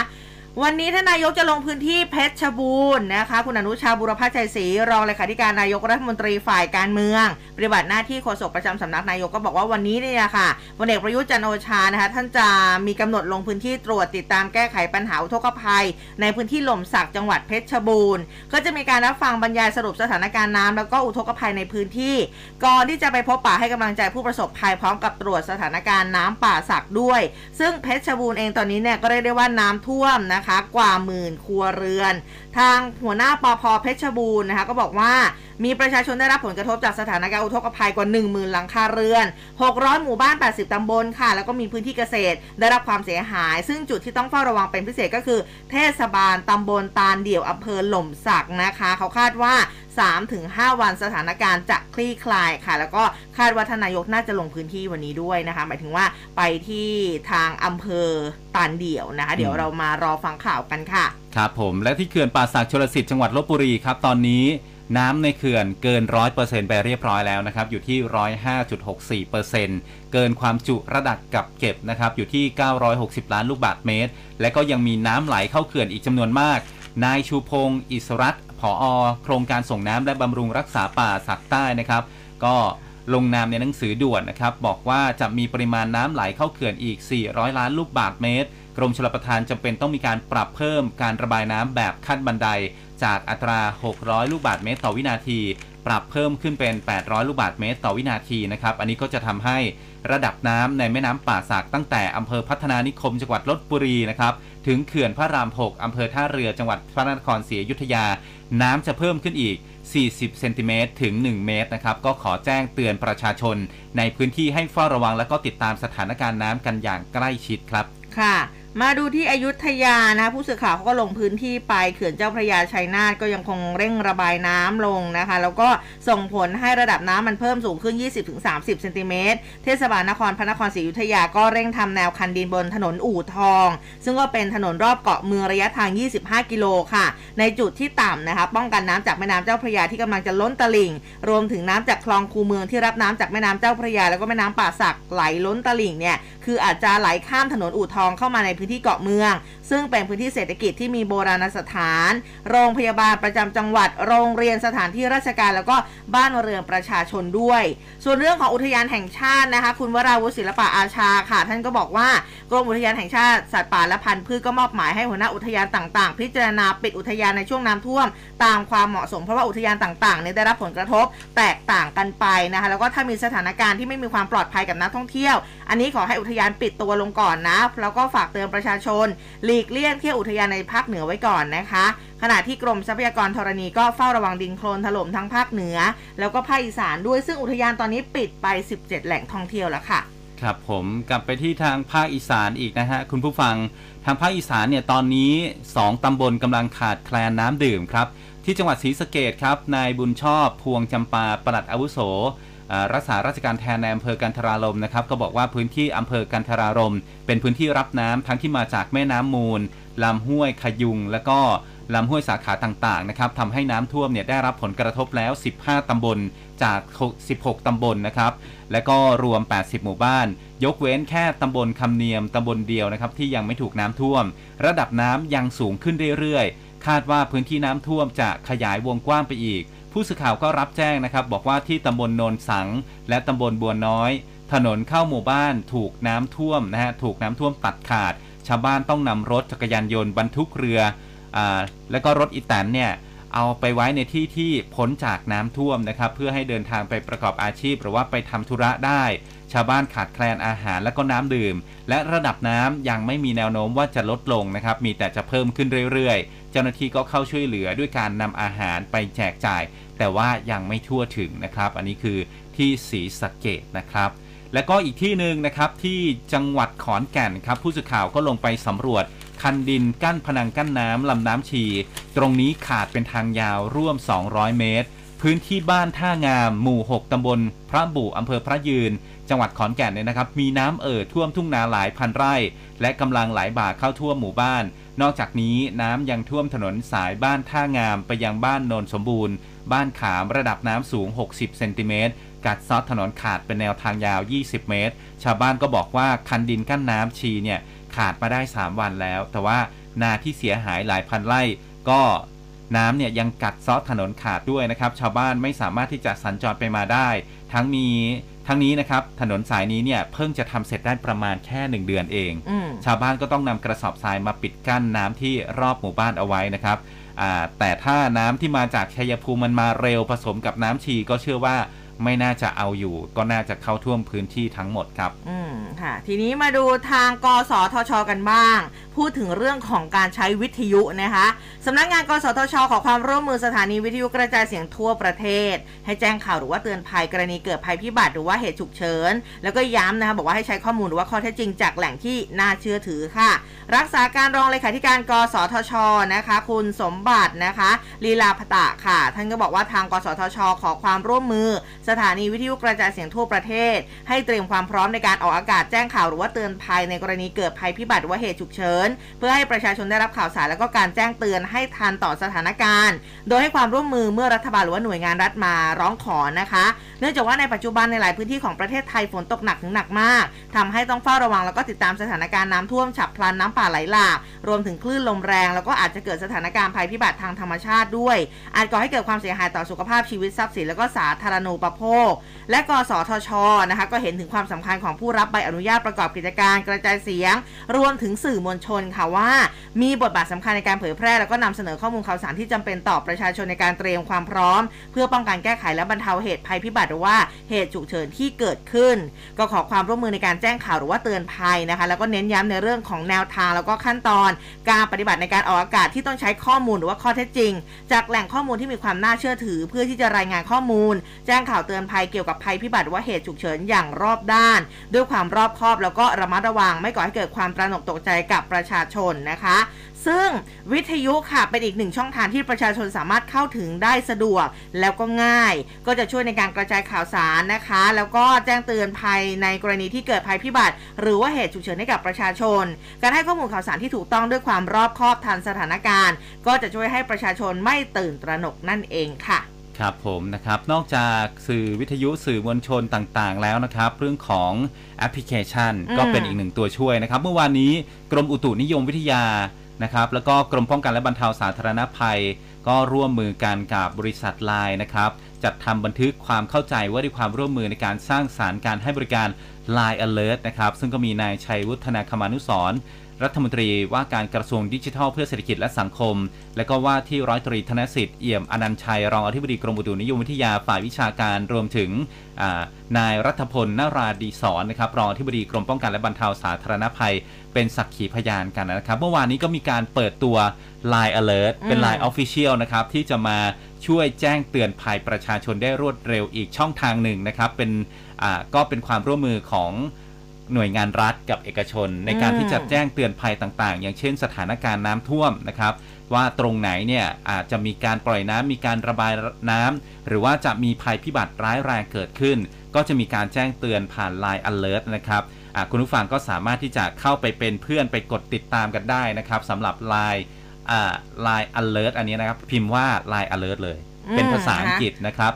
วันนี้ท่านนายกจะลงพื้นที่เพชรบูรณ์นะคะคุณอนุชาบุรพชัยศรีรองเลขาธิการนายกรัฐมนตรีฝ่ายการเมืองปฏิบัติหน้าที่โฆษกประจำสำนักนายกก็บอกว่าวันนี้เนี่ยค่ะพลเอกประยุทธ์จันทร์โอชานะคะท่านจะมีกำหนดลงพื้นที่ตรวจติดตามแก้ไขปัญหาอุทกภัยในพื้นที่หล่มสักจังหวัดเพชรบูรณ์ก็จะมีการรับฟังบรรยายสรุปสถานการณ์น้ำแล้วก็อุทกภัยในพื้นที่ก่อนที่จะไปพบปะให้กำลังใจผู้ประสบภัยพร้อมกับตรวจสถานการณ์น้ำป่าสักด้วยซึ่งเพชรบูรณ์เองตอนนี้เนี่ยก็เรียกได้ว่าน้ำท่วมนะคะกว่า10,000 ครัวเรือนทางหัวหน้าปภ.เพชรบูรณ์นะคะก็บอกว่ามีประชาชนได้รับผลกระทบจากสถานการณ์อุทกภัยกว่า 10,000 หลังคาเรือน600 หมู่บ้าน80 ตำบลค่ะแล้วก็มีพื้นที่เกษตรได้รับความเสียหายซึ่งจุดที่ต้องเฝ้าระวังเป็นพิเศษก็คือเทศบาลตำบลตาลเดี่ยวอำเภอหล่มสักนะคะเขาคาดว่า 3-5 วันสถานการณ์จะคลี่คลายค่ะแล้วก็คาดว่าท่านนายกน่าจะลงพื้นที่วันนี้ด้วยนะคะหมายถึงว่าไปที่ทางอำเภอตาลเดี่ยวนะคะเดี๋ยวเรามารอฟังข่าวกันค่ะครับผมและที่เขื่อนป่าสักชลสิทธิ์จังหวัดลพบุรีครับตอนนี้น้ำในเขื่อนเกิน 100% ไปเรียบร้อยแล้วนะครับอยู่ที่ 105.64% เกินความจุระดับกักเก็บนะครับอยู่ที่960ล้านลูกบาศก์เมตรและก็ยังมีน้ำไหลเข้าเขื่อนอีกจำนวนมากนายชูพงศ์อิสรัตน์ผอ.โครงการส่งน้ำและบำรุงรักษาป่าสักใต้นะครับก็ลงนามในหนังสือด่วนนะครับบอกว่าจะมีปริมาณน้ำไหลเข้าเขื่อนอีก400ล้านลูกบาศก์เมตรกรมชลประทานจำเป็นต้องมีการปรับเพิ่มการระบายน้ำแบบขั้นบันไดจากอัตรา600ลูกบาศก์เมตรต่อวินาทีปรับเพิ่มขึ้นเป็น800ลูกบาศก์เมตรต่อวินาทีนะครับอันนี้ก็จะทำให้ระดับน้ำในแม่น้ำป่าสักตั้งแต่อำเภอพัฒนานิคมจังหวัดลพบุรีนะครับถึงเขื่อนพระราม6อำเภอท่าเรือจังหวัดพระนครศรีอยุธยาน้ำจะเพิ่มขึ้นอีก40เซนติเมตรถึง1เมตรนะครับก็ขอแจ้งเตือนประชาชนในพื้นที่ให้เฝ้าระวังและก็ติดตามสถานการณ์น้ำกันอย่างใกล้ชิดครับค่ะมาดูที่อยุธยานะผู้สื่อข่าวเขาก็ลงพื้นที่ไปเขื่อนเจ้าพระยาชัยนาทก็ยังคงเร่งระบายน้ำลงนะคะแล้วก็ส่งผลให้ระดับน้ำมันเพิ่มสูงขึ้น 20-30 เซนติเมตรเทศบาลนครพระนครศรีอยุธยาก็เร่งทำแนวคันดินบนถนนอู่ทองซึ่งก็เป็นถนนรอบเกาะเมืองระยะทาง25 กิโลค่ะในจุดที่ต่ำนะคะป้องกันน้ำจากแม่น้ำเจ้าพระยาที่กำลังจะล้นตลิ่งรวมถึงน้ำจากคลองคูเมืองที่รับน้ำจากแม่น้ำเจ้าพระยาแล้วก็แม่น้ำป่าสักไหลล้นตลิ่งเนี่ยคืออาจจะไหลข้ามถนนอู่ทองเข้ามาในพื้นที่เกาะเมืองซึ่งเป็นพื้นที่เศรษฐกิจที่มีโบราณสถานโรงพยาบาลประจำจังหวัดโรงเรียนสถานที่ราชการแล้วก็บ้านเรือนประชาชนด้วยส่วนเรื่องของอุทยานแห่งชาตินะคะคุณวราวุฒิศิลปะอาชาค่ะท่านก็บอกว่ากรมอุทยานแห่งชาติสัตว์ป่าและพันธุ์พืชก็มอบหมายให้หัวหน้าอุทยานต่างๆพิจารณาปิดอุทยานในช่วงน้ำท่วมตามความเหมาะสมเพราะว่าอุทยานต่างๆเนี่ยได้รับผลกระทบแตกต่างกันไปนะคะแล้วก็ถ้ามีสถานการณ์ที่ไม่มีความปลอดภัยกับนักท่องเที่ยวอันนี้ขอให้อุทยานปิดตัวลงก่อนนะแล้วก็ฝากเตือนประชาชนหลีกเลี่ยงเที่ยวอุทยานในภาคเหนือไว้ก่อนนะคะขณะที่กรมทรัพยากรธรณีก็เฝ้าระวังดินโคลนถล่มทั้งภาคเหนือแล้วก็ภาคอีสานด้วยซึ่งอุทยานตอนนี้ปิดไป17แหล่งท่องเที่ยวแล้วค่ะครับผมกลับไปที่ทางภาคอีสานอีกนะฮะคุณผู้ฟังทางภาคอีสานเนี่ยตอนนี้2ตำบลกำลังขาดแคลนน้ำดื่มครับที่จังหวัดศรีสะเกษครับนายบุญชอบพวงจำปาปลัดอาวุโสรักษาราชการแทนในอำเภอกันทรารมนะครับก็บอกว่าพื้นที่อำเภอกันทรารมเป็นพื้นที่รับน้ำทั้งที่มาจากแม่น้ำมูลลำห้วยขยุงและก็ลำห้วยสาขาต่างๆนะครับทำให้น้ำท่วมเนี่ยได้รับผลกระทบแล้ว15ตำบลจาก16ตำบลนะครับและก็รวม80หมู่บ้านยกเว้นแค่ตำบลคำเนียมตำบลเดียวนะครับที่ยังไม่ถูกน้ำท่วมระดับน้ำยังสูงขึ้นเรื่อยๆคาดว่าพื้นที่น้ำท่วมจะขยายวงกว้างไปอีกผู้สื่อข่าวก็รับแจ้งนะครับบอกว่าที่ตำบลโนนสังและตำบลบัวน้อยถนนเข้าหมู่บ้านถูกน้ำท่วมนะฮะถูกน้ำท่วมตัดขาดชาวบ้านต้องนำรถจักรยานยนต์บรรทุกเรือและก็รถอีแตนเนี่ยเอาไปไว้ในที่ที่พ้นจากน้ำท่วมนะครับเพื่อให้เดินทางไปประกอบอาชีพหรือว่าไปทำธุระได้ชาวบ้านขาดแคลนอาหารและก็น้ำดื่มและระดับน้ำยังไม่มีแนวโน้มว่าจะลดลงนะครับมีแต่จะเพิ่มขึ้นเรื่อยๆเจ้าหน้าที่ก็เข้าช่วยเหลือด้วยการนำอาหารไปแจกจ่ายแต่ว่ายังไม่ทั่วถึงนะครับอันนี้คือที่ศรีสะเกษนะครับและก็อีกที่หนึ่งนะครับที่จังหวัดขอนแก่นครับผู้สื่อข่าวก็ลงไปสำรวจคันดินกั้นพนังกั้นน้ำลำน้ำชีตรงนี้ขาดเป็นทางยาวร่วม200เมตรพื้นที่บ้านท่างามหมู่6ตำบลพระบุอำเภอพระยืนจังหวัดขอนแก่นเนี่ยนะครับมีน้ำท่วมทุ่งนาหลายพันไร่และกำลังไหลบ่าเข้าท่วมหมู่บ้านนอกจากนี้น้ำยังท่วมถนนสายบ้านท่างามไปยังบ้านโนนสมบูรณ์บ้านขามระดับน้ำสูง60เซนติเมตรกัดเซาะถนนขาดเป็นแนวทางยาว20เมตรชาวบ้านก็บอกว่าคันดินกั้นน้ำชีเนี่ยขาดมาได้3วันแล้วแต่ว่านาที่เสียหายหลายพันไร่ก็น้ำเนี่ยยังกัดเซาะถนนขาดด้วยนะครับชาวบ้านไม่สามารถที่จะสัญจรไปมาได้ทั้งนี้นะครับถนนสายนี้เนี่ยเพิ่งจะทำเสร็จได้ประมาณแค่1เดือนเองชาวบ้านก็ต้องนำกระสอบทรายมาปิดกั้นน้ำที่รอบหมู่บ้านเอาไว้นะครับแต่ถ้าน้ำที่มาจากชัยภูมิมันมาเร็วผสมกับน้ำชีก็เชื่อว่าไม่น่าจะเอาอยู่ก็น่าจะเข้าท่วมพื้นที่ทั้งหมดครับค่ะทีนี้มาดูทางกสทช.กันบ้างพูดถึงเรื่องของการใช้วิทยุนะคะสำนักงานกสทช.ขอความร่วมมือสถานีวิทยุกระจายเสียงทั่วประเทศให้แจ้งข่าวหรือว่าเตือนภัยกรณีเกิดภัยพิบัติหรือว่าเหตุฉุกเฉินแล้วก็ย้ำนะคะบอกว่าให้ใช้ข้อมูลหรือว่าข้อเท็จจริงจากแหล่งที่น่าเชื่อถือค่ะรักษาการรองเลขาธิการกสทช.นะคะคุณสมบัตินะคะลีลาภตะค่ะท่านก็บอกว่าทางกสทช.ขอความร่วมมือสถานีวิทยุกระจายเสียงทั่วประเทศให้เตรียมความพร้อมในการออกอากาศแจ้งข่าวหรือว่าเตือนภัยในกรณีเกิดภัยพิบัติหรือว่าเหตุฉุกเฉินเพื่อให้ประชาชนได้รับข่าวสารแล้วก็การแจ้งเตือนให้ทันต่อสถานการณ์โดยให้ความร่วมมือเมื่อรัฐบาลหรือว่าหน่วยงานรัฐมาร้องขอนะคะเนื่องจากว่าในปัจจุบันในหลายพื้นที่ของประเทศไทยฝนตกหนักถึงหนักมากทำให้ต้องเฝ้าระวังแล้วก็ติดตามสถานการณ์น้ำท่วมฉับพลันน้ำป่าไหลหลากรวมถึงคลื่นลมแรงแล้วก็อาจจะเกิดสถานการณ์ภัยพิบัติทางธรรมชาติด้วยอาจก่อให้เกิดความเสียหายต่อสุขภาพชีวิตทรัพย์สินแล้วก็สาธารณูปโภคและกสทช.นะคะก็เห็นถึงความสำคัญของผู้รับใบอนุญาตประกอบกิจการกระจายเสียงรวมถึงสื่อมวลชนค่ะว่ามีบทบาทสำคัญในการเผยแพร่แล้วก็นำเสนอข้อมูลข่าวสารที่จำเป็นต่อประชาชนในการเตรียมความพร้อมเพื่อป้องกันแก้ไขและบรรเทาเหตุภัยพิบัติหรือว่าเหตุฉุกเฉินที่เกิดขึ้นก็ขอความร่วมมือในการแจ้งข่าวหรือว่าเตือนภัยนะคะแล้วก็เน้นย้ำในเรื่องของแนวทางแล้วก็ขั้นตอนการปฏิบัติในการออกอากาศที่ต้องใช้ข้อมูลหรือว่าข้อเท็จจริงจากแหล่งข้อมูลที่มีความน่าเชื่อถือเพื่อที่จะรายงานข้อมูลแจ้งข่าวเตือนภัยเกี่ยวกับภัยพิบัติหรือว่าเหตุฉุกเฉินอย่างรอบด้านด้วยความรอบคอบแล้วก็ระมัดระวังไม่ก่อให้เกิดความตระหนกตกใจกับประชาชนนะคะซึ่งวิทยุค่ะเป็นอีกหนึ่งช่องทางที่ประชาชนสามารถเข้าถึงได้สะดวกแล้วก็ง่ายก็จะช่วยในการกระจายข่าวสารนะคะแล้วก็แจ้งเตือนภัยในกรณีที่เกิดภัยพิบัติหรือว่าเหตุฉุกเฉินให้กับประชาชนการให้ข้อมูลข่าวสารที่ถูกต้องด้วยความรอบคอบทันสถานการณ์ก็จะช่วยให้ประชาชนไม่ตื่นตระหนกนั่นเองค่ะครับผมนะครับนอกจากสื่อวิทยุสื่อมวลชนต่างๆแล้วนะครับเรื่องของแอปพลิเคชันก็เป็นอีกหนึ่งตัวช่วยนะครับเมื่อวานนี้กรมอุตุนิยมวิทยานะครับแล้วก็กรมป้องกันและบรรเทาสาธารณภัยก็ร่วมมือกันกับบริษัท LINE นะครับจัดทำบันทึกความเข้าใจว่าด้วยความร่วมมือในการสร้างสรรค์การให้บริการ LINE Alert นะครับซึ่งก็มีนายชัยวุฒนาคมานุสรณ์รัฐมนตรีว่าการกระทรวงดิจิทัลเพื่อเศรษฐกิจและสังคมและก็ว่าที่ร้อยตรีธนสิทธิ์เอี่ยมอนันต์ชัยรองอธิบดีกรมอุตุนิยมวิทยาฝ่ายวิชาการรวมถึงนายรัฐพลนราดีศรนะครับรองอธิบดีกรมป้องกันและบรรเทาสาธารณภัยเป็นสักขีพยานกันนะครับเมื่อวานนี้ก็มีการเปิดตัว LINE Alert เป็น LINE Official นะครับที่จะมาช่วยแจ้งเตือนภัยประชาชนได้รวดเร็วอีกช่องทางหนึ่งนะครับก็เป็นความร่วมมือของหน่วยงานรัฐกับเอกชนในการที่จะแจ้งเตือนภัยต่างๆอย่างเช่นสถานการณ์น้ำท่วมนะครับว่าตรงไหนเนี่ยอาจจะมีการปล่อยน้ำมีการระบายน้ำหรือว่าจะมีภัยพิบัติร้ายแรงเกิดขึ้นก็จะมีการแจ้งเตือนผ่าน LINE Alert นะครับคุณผู้ฟังก็สามารถที่จะเข้าไปเป็นเพื่อนไปกดติดตามกันได้นะครับสำหรับ LINE Alert อันนี้นะครับพิมพ์ว่า LINE Alert เลยเป็นภาษาอังกฤษนะครับ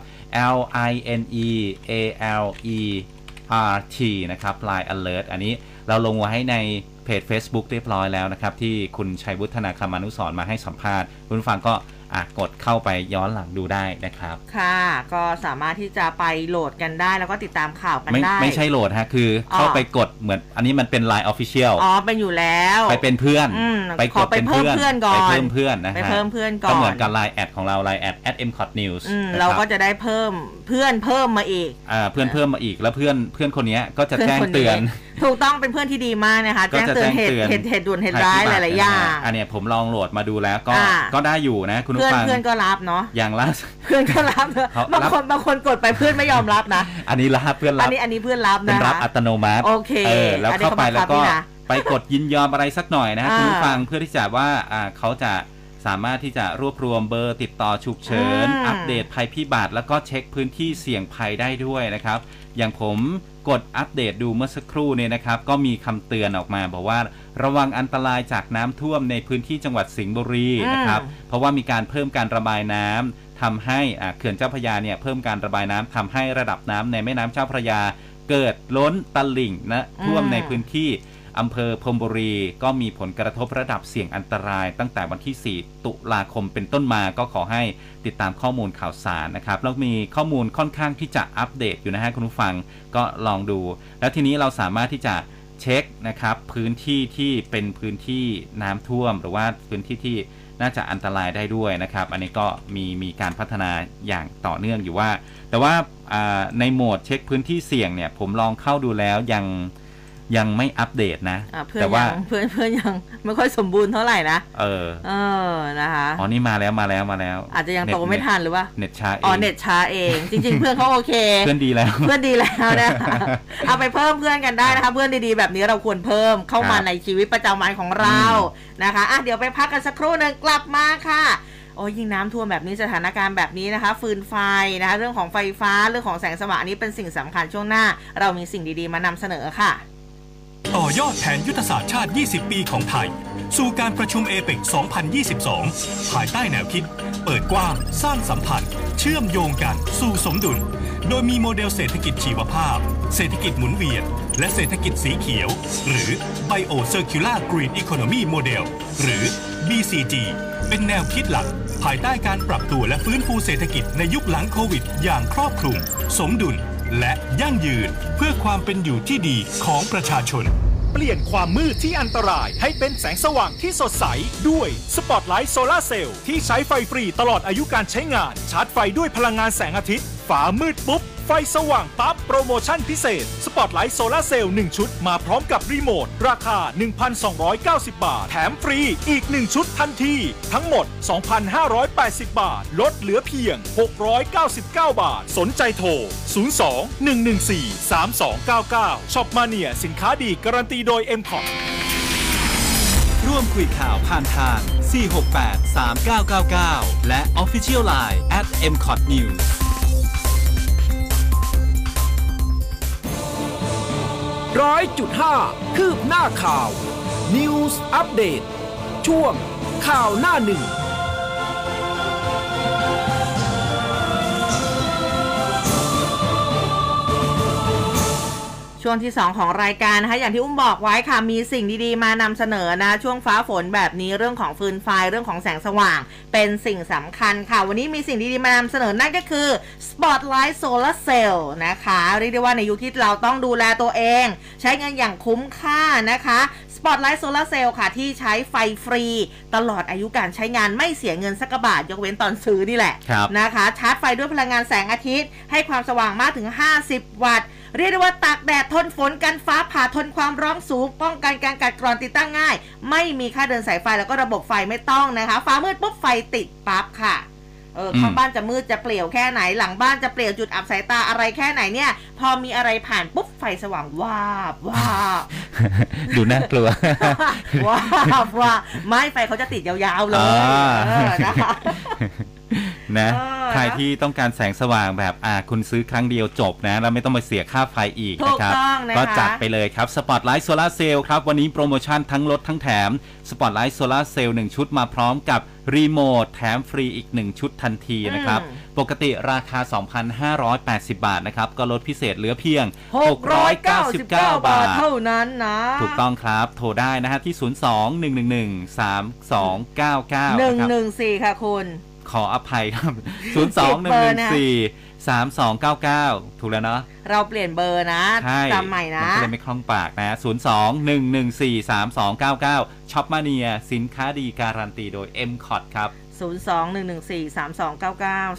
LINEALERT นะครับ LINE Alert อันนี้เราลงไว้ให้ในเพจ Facebook เรียบร้อยแล้วนะครับที่คุณชัยวุฒนาคมานุสรณ์มาให้สัมภาษณ์คุณผู้ฟังก็กดเข้าไปย้อนหลังดูได้นะครับค่ะก็สามารถที่จะไปโหลดกันได้แล้วก็ติดตามข่าวกันได้ไม่ใช่โหลดฮะคือเข้าไปกดเหมือนอันนี้มันเป็น LINE Official เป็นอยู่แล้วไปเป็นเพื่อนไปกดเป็นเพื่อนก่อนไปเพิ่มเพื่อนนะฮะไปเพิ่มเพื่อนก่อนก็เหมือนกับ LINE แอดของเรา LINE แอด @mcotnews เราก็จะได้เพิ่มเพื่อนมาอีกเพื่อนมาอีกแล้วเพื่อนคนนี้ก็จะแจ้งเตือนถูกต้องเป็นเพื่อนที่ดีมากนะคะแจ้งเตือนเหตุด่วนเหตุร้ายหลายๆอย่างอันนี้ผมลองโหลดมาดูแล้วก็ได้อยู่นะคุณผู้ฟังเพื่อนก็รับเนาะอย่างล่าเพื่อนก็รับบางคนกดไปเพื่อนไม่ยอมรับนะอันนี้รับเพื่อนรับอันนี้เพื่อนรับนะเป็นรับอัตโนมัติโอเคแล้วเข้าไปแล้วก็ไปกดยินยอมอะไรสักหน่อยนะคุณผู้ฟังเพื่อที่จะว่าเขาจะสามารถที่จะรวบรวมเบอร์ติดต่อฉุกเฉินอัปเดตภัยพิบัติแล้วก็เช็คพื้นที่เสี่ยงภัยได้ด้วยนะครับอย่างผมกดอัปเดตดูเมื่อสักครู่เนี่ยนะครับก็มีคำเตือนออกมาบอกว่าระวังอันตรายจากน้ำท่วมในพื้นที่จังหวัดสิงห์บุรีนะครับเพราะว่ามีการเพิ่มการระบายน้ำทำให้เขื่อนเจ้าพระยาเนี่ยเพิ่มการระบายน้ำทำให้ระดับน้ำในแม่น้ำเจ้าพระยาเกิดล้นตลิ่งนะท่วมในพื้นที่อำเภอพรหมบุรีก็มีผลกระทบระดับเสี่ยงอันตรายตั้งแต่วันที่4 ตุลาคมเป็นต้นมาก็ขอให้ติดตามข้อมูลข่าวสารนะครับแล้วมีข้อมูลค่อนข้างที่จะอัปเดตอยู่นะฮะคุณผู้ฟังก็ลองดูแล้วทีนี้เราสามารถที่จะเช็คนะครับพื้นที่ที่เป็นพื้นที่น้ำท่วมหรือว่าพื้นที่ที่น่าจะอันตรายได้ด้วยนะครับอันนี้ก็มีการพัฒนาอย่างต่อเนื่องอยู่ว่าแต่ว่าในโหมดเช็คพื้นที่เสี่ยงเนี่ยผมลองเข้าดูแล้วยังไม่อัปเดตนะแต่ว่าเพื่อนยังไม่ค่อยสมบูรณ์เท่าไหร่นะนะคะอ๋อนี่มาแล้วอาจจะยังโตไม่ทันหรือว่าเน็ตช้าเองเน็ตช้าเองจริงๆเพื่อนเขาโอเคเพื่อนดีแล้วนะคะเอาไปเพิ่มเพื่อนกันได้นะคะเพื่อนดีๆแบบนี้เราควรเพิ่มเข้ามาในชีวิตประจำวันของเรานะคะเดี๋ยวไปพักกันสักครู่นึงกลับมาค่ะยิ่งน้ำท่วมแบบนี้สถานการณ์แบบนี้นะคะฟืนไฟนะคะเรื่องของไฟฟ้าเรื่องของแสงสว่างนี้เป็นสิ่งสำคัญช่วงหน้าเรามีสิ่งดีๆมานำเสนอค่ะต่อยอดแผนยุทธศาสตร์ชาติ 20 ปีของไทยสู่การประชุมเอเปก 2022 ภายใต้แนวคิดเปิดกว้างสร้างสัมพันธ์เชื่อมโยงกันสู่สมดุลโดยมีโมเดลเศรษฐกิจชีวภาพเศรษฐกิจหมุนเวียนและเศรษฐกิจสีเขียวหรือ Bio Circular Green Economy Model หรือ BCG เป็นแนวคิดหลักภายใต้การปรับตัวและฟื้นฟูเศรษฐกิจในยุคหลังโควิดอย่างครอบคลุมสมดุลและยั่งยืนเพื่อความเป็นอยู่ที่ดีของประชาชนเปลี่ยนความมืดที่อันตรายให้เป็นแสงสว่างที่สดใสด้วยสปอตไลท์โซลาร์เซลล์ที่ใช้ไฟฟรีตลอดอายุการใช้งานชาร์จไฟด้วยพลังงานแสงอาทิตย์ฝามืดปุ๊บไฟสว่างปั๊บโปรโมชั่นพิเศษสปอตไลท์โซลาร์เซลล์1ชุดมาพร้อมกับรีโมทราคา 1,290 บาทแถมฟรีอีก1ชุดทันทีทั้งหมด 2,580 บาทลดเหลือเพียง699 บาทสนใจโทร 02-114-3299 ช็อปมาเนียสินค้าดีการันตีโดย MCOT ร่วมคุยข่าวผ่านทาง 468-3999 และ Official Line @MCOTNews 100.5 คืบหน้าข่าว News Update ช่วงข่าวหน้าหนึ่งช่วงที่2ของรายการนะคะอย่างที่อุ้มบอกไว้ค่ะมีสิ่งดีๆมานำเสนอนะช่วงฟ้าฝนแบบนี้เรื่องของฟืนไฟเรื่องของแสงสว่างเป็นสิ่งสำคัญค่ะวันนี้มีสิ่งดีๆมานำเสนอนั่นก็คือ Spotlight Solar Cell นะคะเรียกได้ว่าในยุคที่เราต้องดูแลตัวเองใช้เงินอย่างคุ้มค่านะคะ Spotlight Solar Cell ค่ะที่ใช้ไฟฟรีตลอดอายุการใช้งานไม่เสียเงินสักบาทยกเว้นตอนซื้อนี่แหละนะคะชาร์จไฟด้วยพลังงานแสงอาทิตย์ให้ความสว่างมากถึง50 วัตต์เรียกได้ว่าตากแดดทนฝนกันฟ้าผ่าทนความร้อนสูงป้องกันการกัดกร่อนติดตั้งง่ายไม่มีค่าเดินสายไฟแล้วก็ระบบไฟไม่ต้องนะคะฟ้ามืดปุ๊บไฟติดปั๊บค่ะข้างบ้านจะมืดจะเปลี่ยวแค่ไหนหลังบ้านจะเปลี่ยวจุดอับสายตาอะไรแค่ไหนเนี่ยพอมีอะไรผ่านปุ๊บไฟสว่างวาบดูน่ากลัวว่าไม่ไฟเขาจะติดยาวๆเลยนะคะนะใครที่ต้องการแสงสว่างแบบคุณซื้อครั้งเดียวจบนะแล้วไม่ต้องมาเสียค่าไฟอีกนะครับก็จัดไปเลยครับ Spotlight Solar Cell ครับวันนี้โปรโมชั่นทั้งลดทั้งแถม Spotlight Solar Cell 1 ชุดมาพร้อมกับรีโมทแถมฟรีอีก1ชุดทันทีนะครับปกติราคา 2,580 บาทนะครับก็ลดพิเศษเหลือเพียง699 บาทเท่านั้นนะถูกต้องครับโทรได้นะฮะที่ 02-111-3299 114 ค่ะคุณขออภัยครับ 02-114-3299 ถูกแล้วเนาะเราเปลี่ยนเบอร์นะจำใหม่นะมันก็เลยไม่คล่องปากนะ 02-114-3299 ช็อปมาเนียสินค้าดีการันตีโดย MCOT ครับ 02-114-3299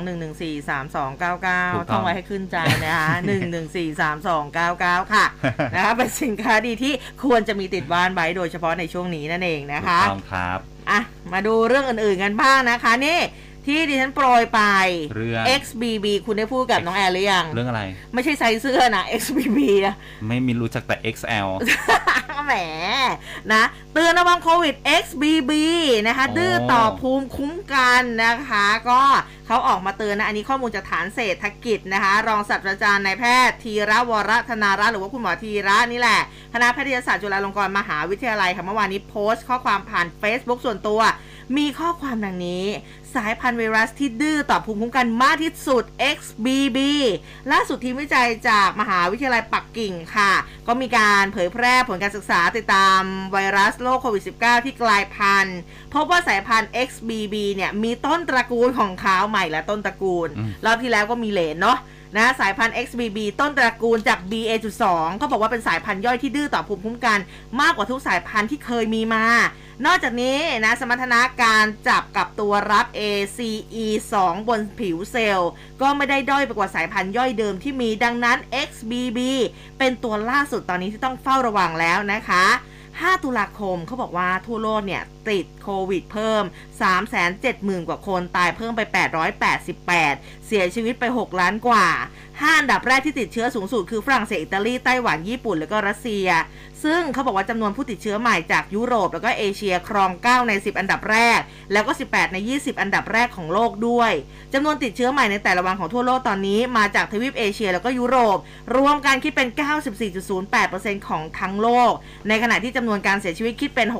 02-114-3299 ท่องไว้ให้ขึ้นใจนะคะ114-3299 ค่ะนะคะเป็นสินค้าดีที่ควรจะมีติดบ้านไว้โดยเฉพาะในช่วงนี้นั่นเองนะคะถูกต้องครับมาดูเรื่องอื่นๆกันบ้างนะคะนี่ที่ดิฉันโปรยไปเรื่อง XBB คุณได้พูดกับน้องแอร์หรือยังเรื่องอะไรไม่ใช่ไซส์เสื้อนะ XBB นะไม่มีรู้จักแต่ XL แหมนะเตือนระวังโควิด XBB นะคะดื้อต่อภูมิคุ้มกันนะคะก็เขาออกมาเตือนนะอันนี้ข้อมูลจากฐานเศรษฐกิจนะคะรองศาสตราจารย์นายแพทย์ธีระวรธนารัตน์หรือว่าคุณหมอธีระนี่แหละคณะแพทยศาสตร์จุฬาลงกรณ์มหาวิทยาลัยค่ะเมื่อวานนี้โพสต์ข้อความผ่าน Facebook ส่วนตัวมีข้อความดังนี้สายพันธุ์ไวรัสที่ดื้อต่อภูมิคุ้มกันมากที่สุด XBB ล่าสุดทีมวิจัยจากมหาวิทยาลัยปักกิ่งค่ะก็มีการเผยแพร่ผลการศึกษาติดตามไวรัสโรคโควิด -19 ที่กลายพันธุ์พบว่าสายพันธุ์ XBB เนี่ยมีต้นตระกูลของเขาใหม่และต้นตระกูลรอบที่แล้วก็มีเหลนเนาะนะสายพันธุ์ XBB ต้นตระกูลจาก BA.2 เขาบอกว่าเป็นสายพันธุ์ย่อยที่ดื้อต่อภูมิคุ้มกันมากกว่าทุกสายพันธุ์ที่เคยมีมานอกจากนี้นะสมรรถนะการจับกับตัวรับ ACE2 บนผิวเซลล์ก็ไม่ได้ด้อยไปกว่าสายพันธุ์ย่อยเดิมที่มีดังนั้น XBB เป็นตัวล่าสุดตอนนี้ที่ต้องเฝ้าระวังแล้วนะคะ5 ตุลาคมเขาบอกว่าทั่วโลกเนี่ยติดโควิดเพิ่ม 370,000 กว่าคนตายเพิ่มไป888เสียชีวิตไป6ล้านกว่า5อันดับแรกที่ติดเชื้อสูงสุดคือฝรั่งเศสอิตาลีไต้หวันญี่ปุ่นแล้วก็รัสเซียซึ่งเขาบอกว่าจำนวนผู้ติดเชื้อใหม่จากยุโรปแล้วก็เอเชียครอง9ใน10อันดับแรกแล้วก็18ใน20อันดับแรกของโลกด้วยจำนวนติดเชื้อใหม่ในแต่ละวันของทั่วโลกตอนนี้มาจากทวีปเอเชียแล้วก็ยุโรปรวมกันคิดเป็น 94.08% ของทั้งโลกในขณะที่จำนวนการเสียชีวิตคิดเป็น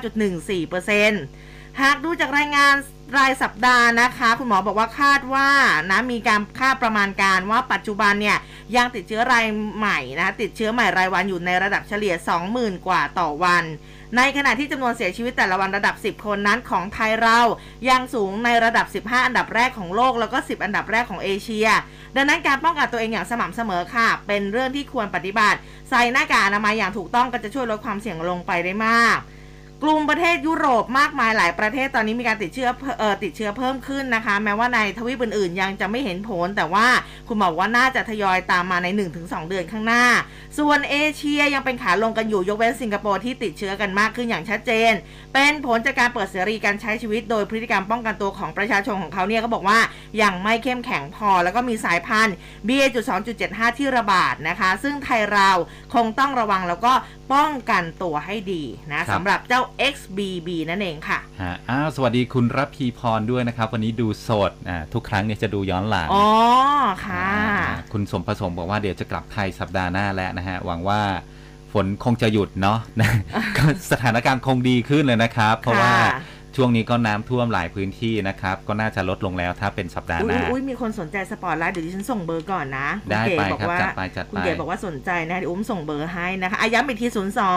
69.14% หากดูจากรายงานรายสัปดาห์นะคะคุณหมอบอกว่าคาดว่านะมีการคาดประมาณการว่าปัจจุบันเนี่ยยังติดเชื้อรายใหม่นะติดเชื้อใหม่รายวันอยู่ในระดับเฉลี่ย 20,000 กว่าต่อวันในขณะที่จำนวนเสียชีวิตแต่ละวันระดับ10คนนั้นของไทยเรายังสูงในระดับ15อันดับแรกของโลกแล้วก็10อันดับแรกของเอเชียดังนั้นการป้องกันตัวเองอย่างสม่ำเสมอค่ะเป็นเรื่องที่ควรปฏิบัติใส่หน้ากากอนามัยอย่างถูกต้องก็จะช่วยลดความเสี่ยงลงไปได้มากกลุ่มประเทศยุโรปมากมายหลายประเทศตอนนี้มีการติดเชื้อเพิ่มขึ้นนะคะแม้ว่าในทวีปอื่นๆยังจะไม่เห็นผลแต่ว่าคุณหมอว่าน่าจะทยอยตามมาใน 1-2 เดือนข้างหน้าส่วนเอเชียยังเป็นขาลงกันอยู่ยกเว้นสิงคโปร์ที่ติดเชื้อกันมากขึ้นอย่างชัดเจนเป็นผลจากการเปิดเสรีการใช้ชีวิตโดยพฤติกรรมป้องกันตัวของประชาชนของเขาเนี่ยก็บอกว่ายังไม่เข้มแข็งพอแล้วก็มีสายพันธุ์ BA.2.75 ที่ระบาดนะคะซึ่งไทยเราคงต้องระวังแล้วก็ป้องกันตัวให้ดีนะสำหรับเจ้า XBB นั่นเองค่ะสวัสดีคุณรับพีพรด้วยนะครับวันนี้ดูสดทุกครั้งเนี่ยจะดูย้อนหลังอ๋อค่ะคุณสมประสงค์บอกว่าเดี๋ยวจะกลับไทยสัปดาห์หน้าแล้วนะฮะหวังว่าฝนคงจะหยุดเนาะก็สถานการณ์คงดีขึ้นเลยนะครับเพราะว่าช่วงนี้ก็น้ำท่วมหลายพื้นที่นะครับก็น่าจะลดลงแล้วถ้าเป็นสัปดาห์หน้ามีคนสนใจสปอร์ตไลท์เดี๋ยวดิฉันส่งเบอร์ก่อนนะได้ไปครับจัดไปคุณเก๋บอกว่าสนใจนะเดี๋ยวอุ้มส่งเบอร์ให้นะคะย้ำอีกที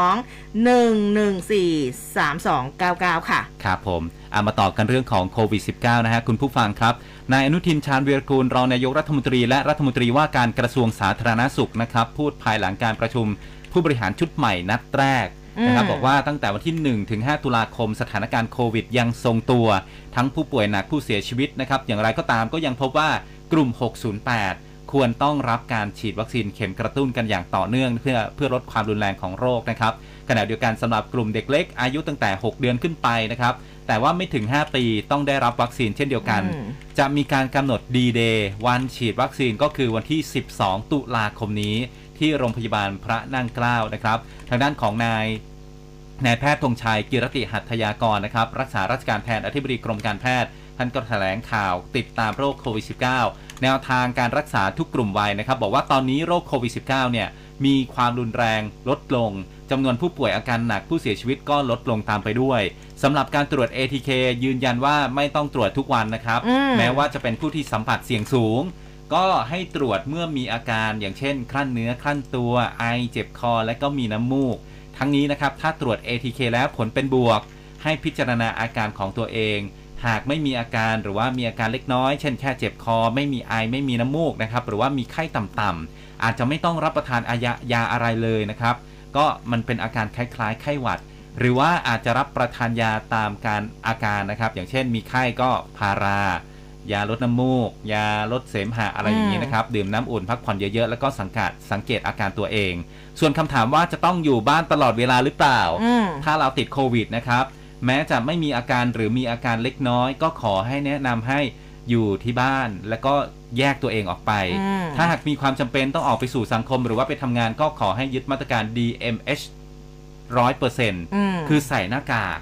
02-114-3299ค่ะครับผมมาต่อกันเรื่องของโควิด -19 นะฮะคุณผู้ฟังครับนายอนุทินชาญวีรกูลรองนายกรัฐมนตรีและรัฐมนตรีว่าการกระทรวงสาธารณสุขนะครับพูดภายหลังการประชุมผู้บริหารชุดใหม่นัดแรกนะครับบอกว่าตั้งแต่วันที่1ถึง5ตุลาคมสถานการณ์โควิดยังทรงตัวทั้งผู้ป่วยหนักผู้เสียชีวิตนะครับอย่างไรก็ตามก็ยังพบว่ากลุ่ม608ควรต้องรับการฉีดวัคซีนเข็มกระตุ้นกันอย่างต่อเนื่องเพื่อลดความรุนแรงของโรคนะครับขณะเดียวกันสำหรับกลุ่มเด็กเล็กอายุตั้งแต่6เดือนขึ้นไปนะครับแต่ว่าไม่ถึง5ปีต้องได้รับวัคซีนเช่นเดียวกันจะมีการกำหนด D-Day วันฉีดวัคซีนก็คือวันที่12ตุลาคมนี้ที่โรงพยาบาลพระนั่งเกล้านะครับทางด้านของนายแพทย์ธงชัยกิรติหัตถยากรนะครับรักษาราชการแทนอธิบดีกรมการแพทย์ท่านก็แถลงข่าวติดตามโรคโควิด -19 แนวทางการรักษาทุกกลุ่มวัยนะครับบอกว่าตอนนี้โรคโควิด -19 เนี่ยมีความรุนแรงลดลงจำนวนผู้ป่วยอาการหนักผู้เสียชีวิตก็ลดลงตามไปด้วยสำหรับการตรวจ ATK ยืนยันว่าไม่ต้องตรวจทุกวันนะครับแม้ว่าจะเป็นผู้ที่สัมผัสเสี่ยงสูงก็ให้ตรวจเมื่อมีอาการอย่างเช่นคลั่นเนื้อคลั่นตัวไอเจ็บคอและก็มีน้ำมูกทั้งนี้นะครับถ้าตรวจ ATK แล้วผลเป็นบวกให้พิจารณาอาการของตัวเองหากไม่มีอาการหรือว่ามีอาการเล็กน้อยเช่นแค่เจ็บคอไม่มีไอไม่มีน้ำมูกนะครับหรือว่ามีไข้ต่ำๆอาจจะไม่ต้องรับประทานยาอะไรเลยนะครับก็มันเป็นอาการคล้ายๆไข้หวัดหรือว่าอาจจะรับประทานยาตามอาการนะครับอย่างเช่นมีไข้ก็พารายาลดน้ำมูกยาลดเสมหะอะไรอย่างนี้นะครับดื่มน้ำอุ่นพักผ่อนเยอะๆแล้วก็สังเกตอาการตัวเองส่วนคำถามว่าจะต้องอยู่บ้านตลอดเวลาหรือเปล่าถ้าเราติดโควิดนะครับแม้จะไม่มีอาการหรือมีอาการเล็กน้อยก็ขอให้แนะนำให้อยู่ที่บ้านแล้วก็แยกตัวเองออกไปถ้าหากมีความจำเป็นต้องออกไปสู่สังคมหรือว่าไปทำงานก็ขอให้ยึดมาตรการ DMH 100% คือใส่หน้ากาก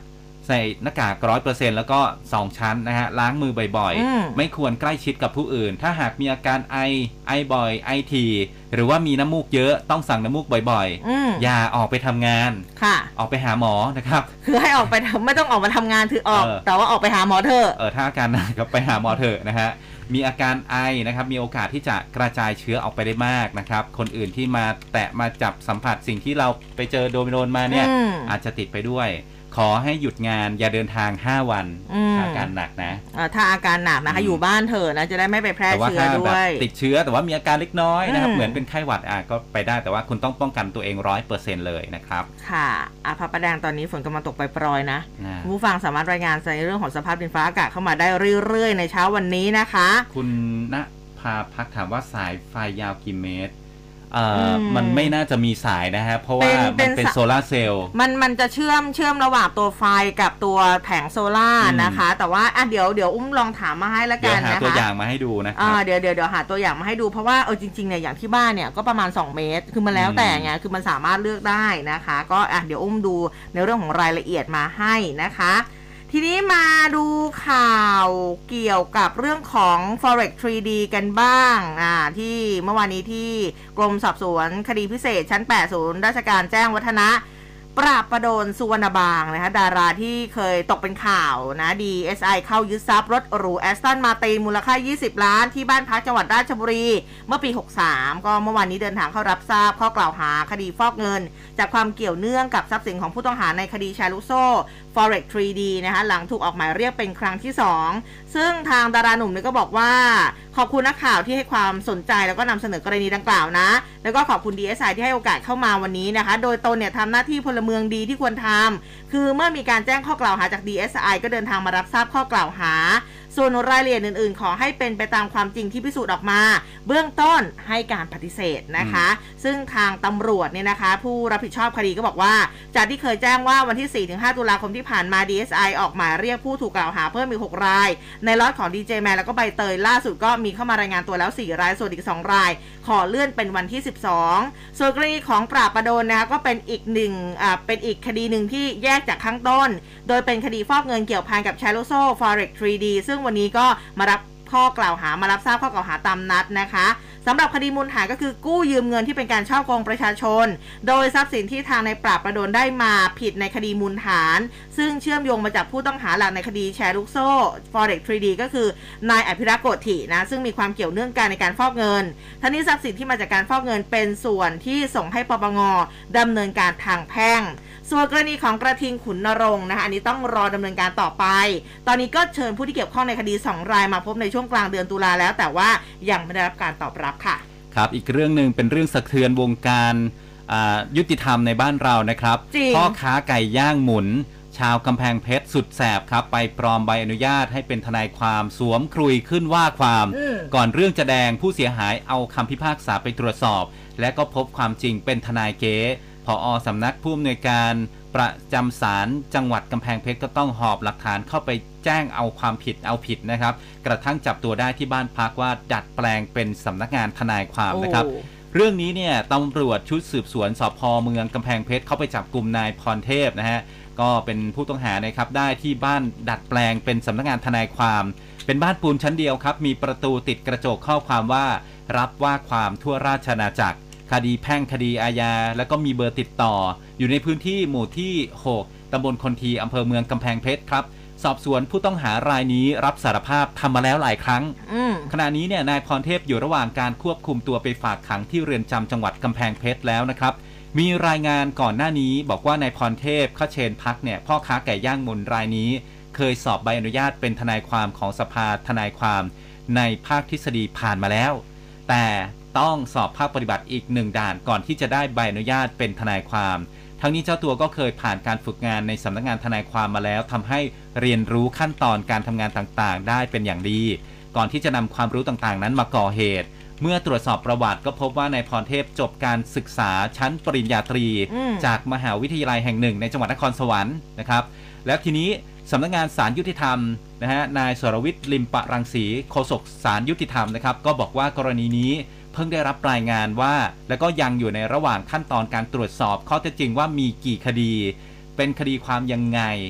ใส่หน้ากาก 100% แล้วก็2ชั้นนะฮะล้างมือบ่อยๆไม่ควรใกล้ชิดกับผู้อื่นถ้าหากมีอาการไอบ่อยไอทีหรือว่ามีน้ำมูกเยอะต้องสั่งน้ำมูกบ่อยๆอย่าออกไปทำงานออกไปหาหมอนะครับคือให้ออกไปไม่ต้องออกมาทำงานคือออกแต่ว่าออกไปหาหมอเถอะถ้าอาการหนักก็ไปหาหมอเถอะนะฮะมีอาการไอนะครับมีโอกาสที่จะกระจายเชื้อออกไปได้มากนะครับคนอื่นที่มาแตะมาจับสัมผัสสิ่งที่เราไปเจอโดนมาเนี่ยอาจจะติดไปด้วยขอให้หยุดงานอย่าเดินทาง5 วันอาการหนักนะถ้าอาการหนักนะคะอยู่บ้านเถอะนะจะได้ไม่ไปแพร่เชื้อด้วยติดเชื้อแต่ว่ามีอาการเล็กน้อยนะครับเหมือนเป็นไข้หวัดก็ไปได้แต่ว่าคุณต้องป้องกันตัวเอง 100% เลยนะครับค่ะพระประแดงตอนนี้ฝนกำลังตกไปโปรยนะผู้ฟังสามารถรายงานในเรื่องของสภาพดินฟ้าอากาศเข้ามาได้เรื่อยๆในเช้าวันนี้นะคะคุณณภาพักถามว่าสายไฟยาวกี่เมตรมันไม่น่าจะมีสายนะฮะเพราะว่ามันเป็นโซลาร์เซลล์มันจะเชื่อมระหว่างตัวไฟกับตัวแผงโซล่านะคะแต่ว่าเดี๋ยวอุ้มลองถามมาให้แล้วกันนะคะเดี๋ยวหาตัวอย่างมาให้ดูนะเดี๋ยวหาตัวอย่างมาให้ดูเพราะว่าจริงๆเนี่ยอย่างที่บ้านเนี่ยก็ประมาณ2 เมตรคือมันแล้วแต่ไงคือมันสามารถเลือกได้นะคะก็เดี๋ยวอุ้มดูในเรื่องของรายละเอียดมาให้นะคะทีนี้มาดูข่าวเกี่ยวกับเรื่องของ Forex 3D กันบ้างที่เมื่อวานนี้ที่กรมสอบสวนคดีพิเศษชั้น8ศูนย์ราชการแจ้งวัฒนะปราบประโดนสุวรรณบางนะคะดาราที่เคยตกเป็นข่าวนะ DSI เข้ายึดทรัพย์รถหรูแอสตันมาตินมูลค่า20 ล้านที่บ้านพักจังหวัดราชบุรีเมื่อปี63ก็เมื่อวานนี้เดินทางเข้ารับทราบข้อกล่าวหาคดีฟอกเงินจากความเกี่ยวเนื่องกับทรัพย์สินของผู้ต้องหาในคดีแชร์ลูกโซ่ Forex 3D นะคะหลังถูกออกหมายเรียกเป็นครั้งที่2ซึ่งทางดาราหนุ่มเนี่ยก็บอกว่าขอบคุณนักข่าวที่ให้ความสนใจแล้วก็นำเสนอกรณีดังกล่าวนะแล้วก็ขอบคุณ DSI ที่ให้โอกาสเข้ามาวันนี้นะคะโดยตนเนี่ยทำหน้าที่พลเมืองดีที่ควรทำคือเมื่อมีการแจ้งข้อกล่าวหาจาก DSI ก็เดินทางมารับทราบข้อกล่าวหาส่วนรายละเอียดอื่นๆขอให้เป็นไปตามความจริงที่พิสูจน์ออกมาเบื้องต้นให้การปฏิเสธนะคะซึ่งทางตำรวจเนี่ยนะคะผู้รับผิดชอบคดีก็บอกว่าจากที่เคยแจ้งว่าวันที่ 4-5 ตุลาคมที่ผ่านมา DSI ออกหมายเรียกผู้ถูกกล่าวหาเพิ่มอีก6 รายในล็อตของ DJ Man แล้วก็ใบเตยล่าสุดก็มีเข้ามารายงานตัวแล้ว4 รายส่วนอีก2 รายขอเลื่อนเป็นวันที่12ส่วนกรณีของปราบประโดนนะคะก็เป็นอีกคดีหนึ่งที่แยกจากข้างต้นโดยเป็นคดีฟอกเงินเกี่ยวพันกับแชร์ลูกโซ่ Forex 3D ซึ่งวันนี้ก็มารับข้อกล่าวหามารับทราบข้อกล่าวหาตามนัดนะคะสำหรับคดีมูลฐานก็คือกู้ยืมเงินที่เป็นการฉ้อโกงประชาชนโดยทรัพย์สินที่ทางในปราบประโดนได้มาผิดในคดีมูลฐานซึ่งเชื่อมโยงมาจากผู้ต้องหาหลักในคดีแชร์ลูกโซ่ Forex 3D ก็คือนายอภิรักษ์โกธินะซึ่งมีความเกี่ยวเนื่องกันในการฟอกเงินทั้งนี้ทรัพย์สินที่มาจากการฟอกเงินเป็นส่วนที่ส่งให้ปปง.ดำเนินการทางแพ่งส่วนกรณีของกระทิงขุนนรงค์นะคะอันนี้ต้องรอดำเนินการต่อไปตอนนี้ก็เชิญผู้ที่เกี่ยวข้องในคดี2 รายมาพบในช่วงกลางเดือนตุลาแล้วแต่ว่ายังไม่ได้รับการตอบรับค่ะครับอีกเรื่องหนึ่งเป็นเรื่องสะเทือนวงการยุติธรรมในบ้านเรานะครับพ่อค้าไก่ย่างหมุนชาวกำแพงเพชรสุดแสบครับไปปลอมใบอนุญาตให้เป็นทนายความสวมครุยขึ้นว่าความก่อนเรื่องจะแดงผู้เสียหายเอาคำพิพากษาไปตรวจสอบและก็พบความจริงเป็นทนายเก๊ผอ.สำนักผู้อำนวยการประจำศาลจังหวัดกำแพงเพชรก็ต้องหอบหลักฐานเข้าไปแจ้งเอาความผิดเอาผิดนะครับกระทั่งจับตัวได้ที่บ้านพักว่าดัดแปลงเป็นสำนักงานทนายความนะครับเรื่องนี้เนี่ยตำรวจชุดสืบสวนสพ.เมืองกำแพงเพชรเข้าไปจับกลุ่มนายพรเทพนะฮะก็เป็นผู้ต้องหานะครับได้ที่บ้านดัดแปลงเป็นสำนักงานทนายความเป็นบ้านปูนชั้นเดียวครับมีประตูติดกระจกข้อความว่ารับว่าความทั่วราชอาณาจักรคดีแพ่งคดีอาญาแล้วก็มีเบอร์ติดต่ออยู่ในพื้นที่หมู่ที่6ตำบลคนทีอำเภอเมืองกำแพงเพชรครับสอบสวนผู้ต้องหารายนี้รับสารภาพทำมาแล้วหลายครั้งขณะนี้เนี่ยนายพรเทพอยู่ระหว่างการควบคุมตัวไปฝากขังที่เรือนจำจังหวัดกำแพงเพชรแล้วนะครับมีรายงานก่อนหน้านี้บอกว่านายพรเทพเข้าเชนพักเนี่ยพ่อค้าไก่ย่างหมุนรายนี้เคยสอบใบอนุญาตเป็นทนายความของสภาทนายความในภาคทฤษฎีผ่านมาแล้วแต่ต้องสอบภาคปฏิบัติอีก1 ด่านก่อนที่จะได้ใบอนุญาตเป็นทนายความทั้งนี้เจ้าตัวก็เคยผ่านการฝึกงานในสำนักงานทนายความมาแล้วทำให้เรียนรู้ขั้นตอนการทำงานต่างๆได้เป็นอย่างดีก่อนที่จะนำความรู้ต่างๆนั้นมาก่อเหตุเมื่อตรวจสอบประวัติก็พบว่านายพรเทพจบการศึกษาชั้นปริญญาตรีจากมหาวิทยาลัยแห่งหนึ่งในจังหวัดนครสวรรค์นะครับแล้วทีนี้สำนักงานศาลยุติธรรมนะฮะนายสรวิทย์ลิมปะรังสีโฆษกศาลยุติธรรมนะครับก็บอกว่ากรณีนี้เพิ่งได้รับรายงานว่าแล้วก็ยังอยู่ในระหว่างขั้นตอนการตรวจสอบข้อเท็จจริงว่ามีกี่คดีเป็นคดีความยังไง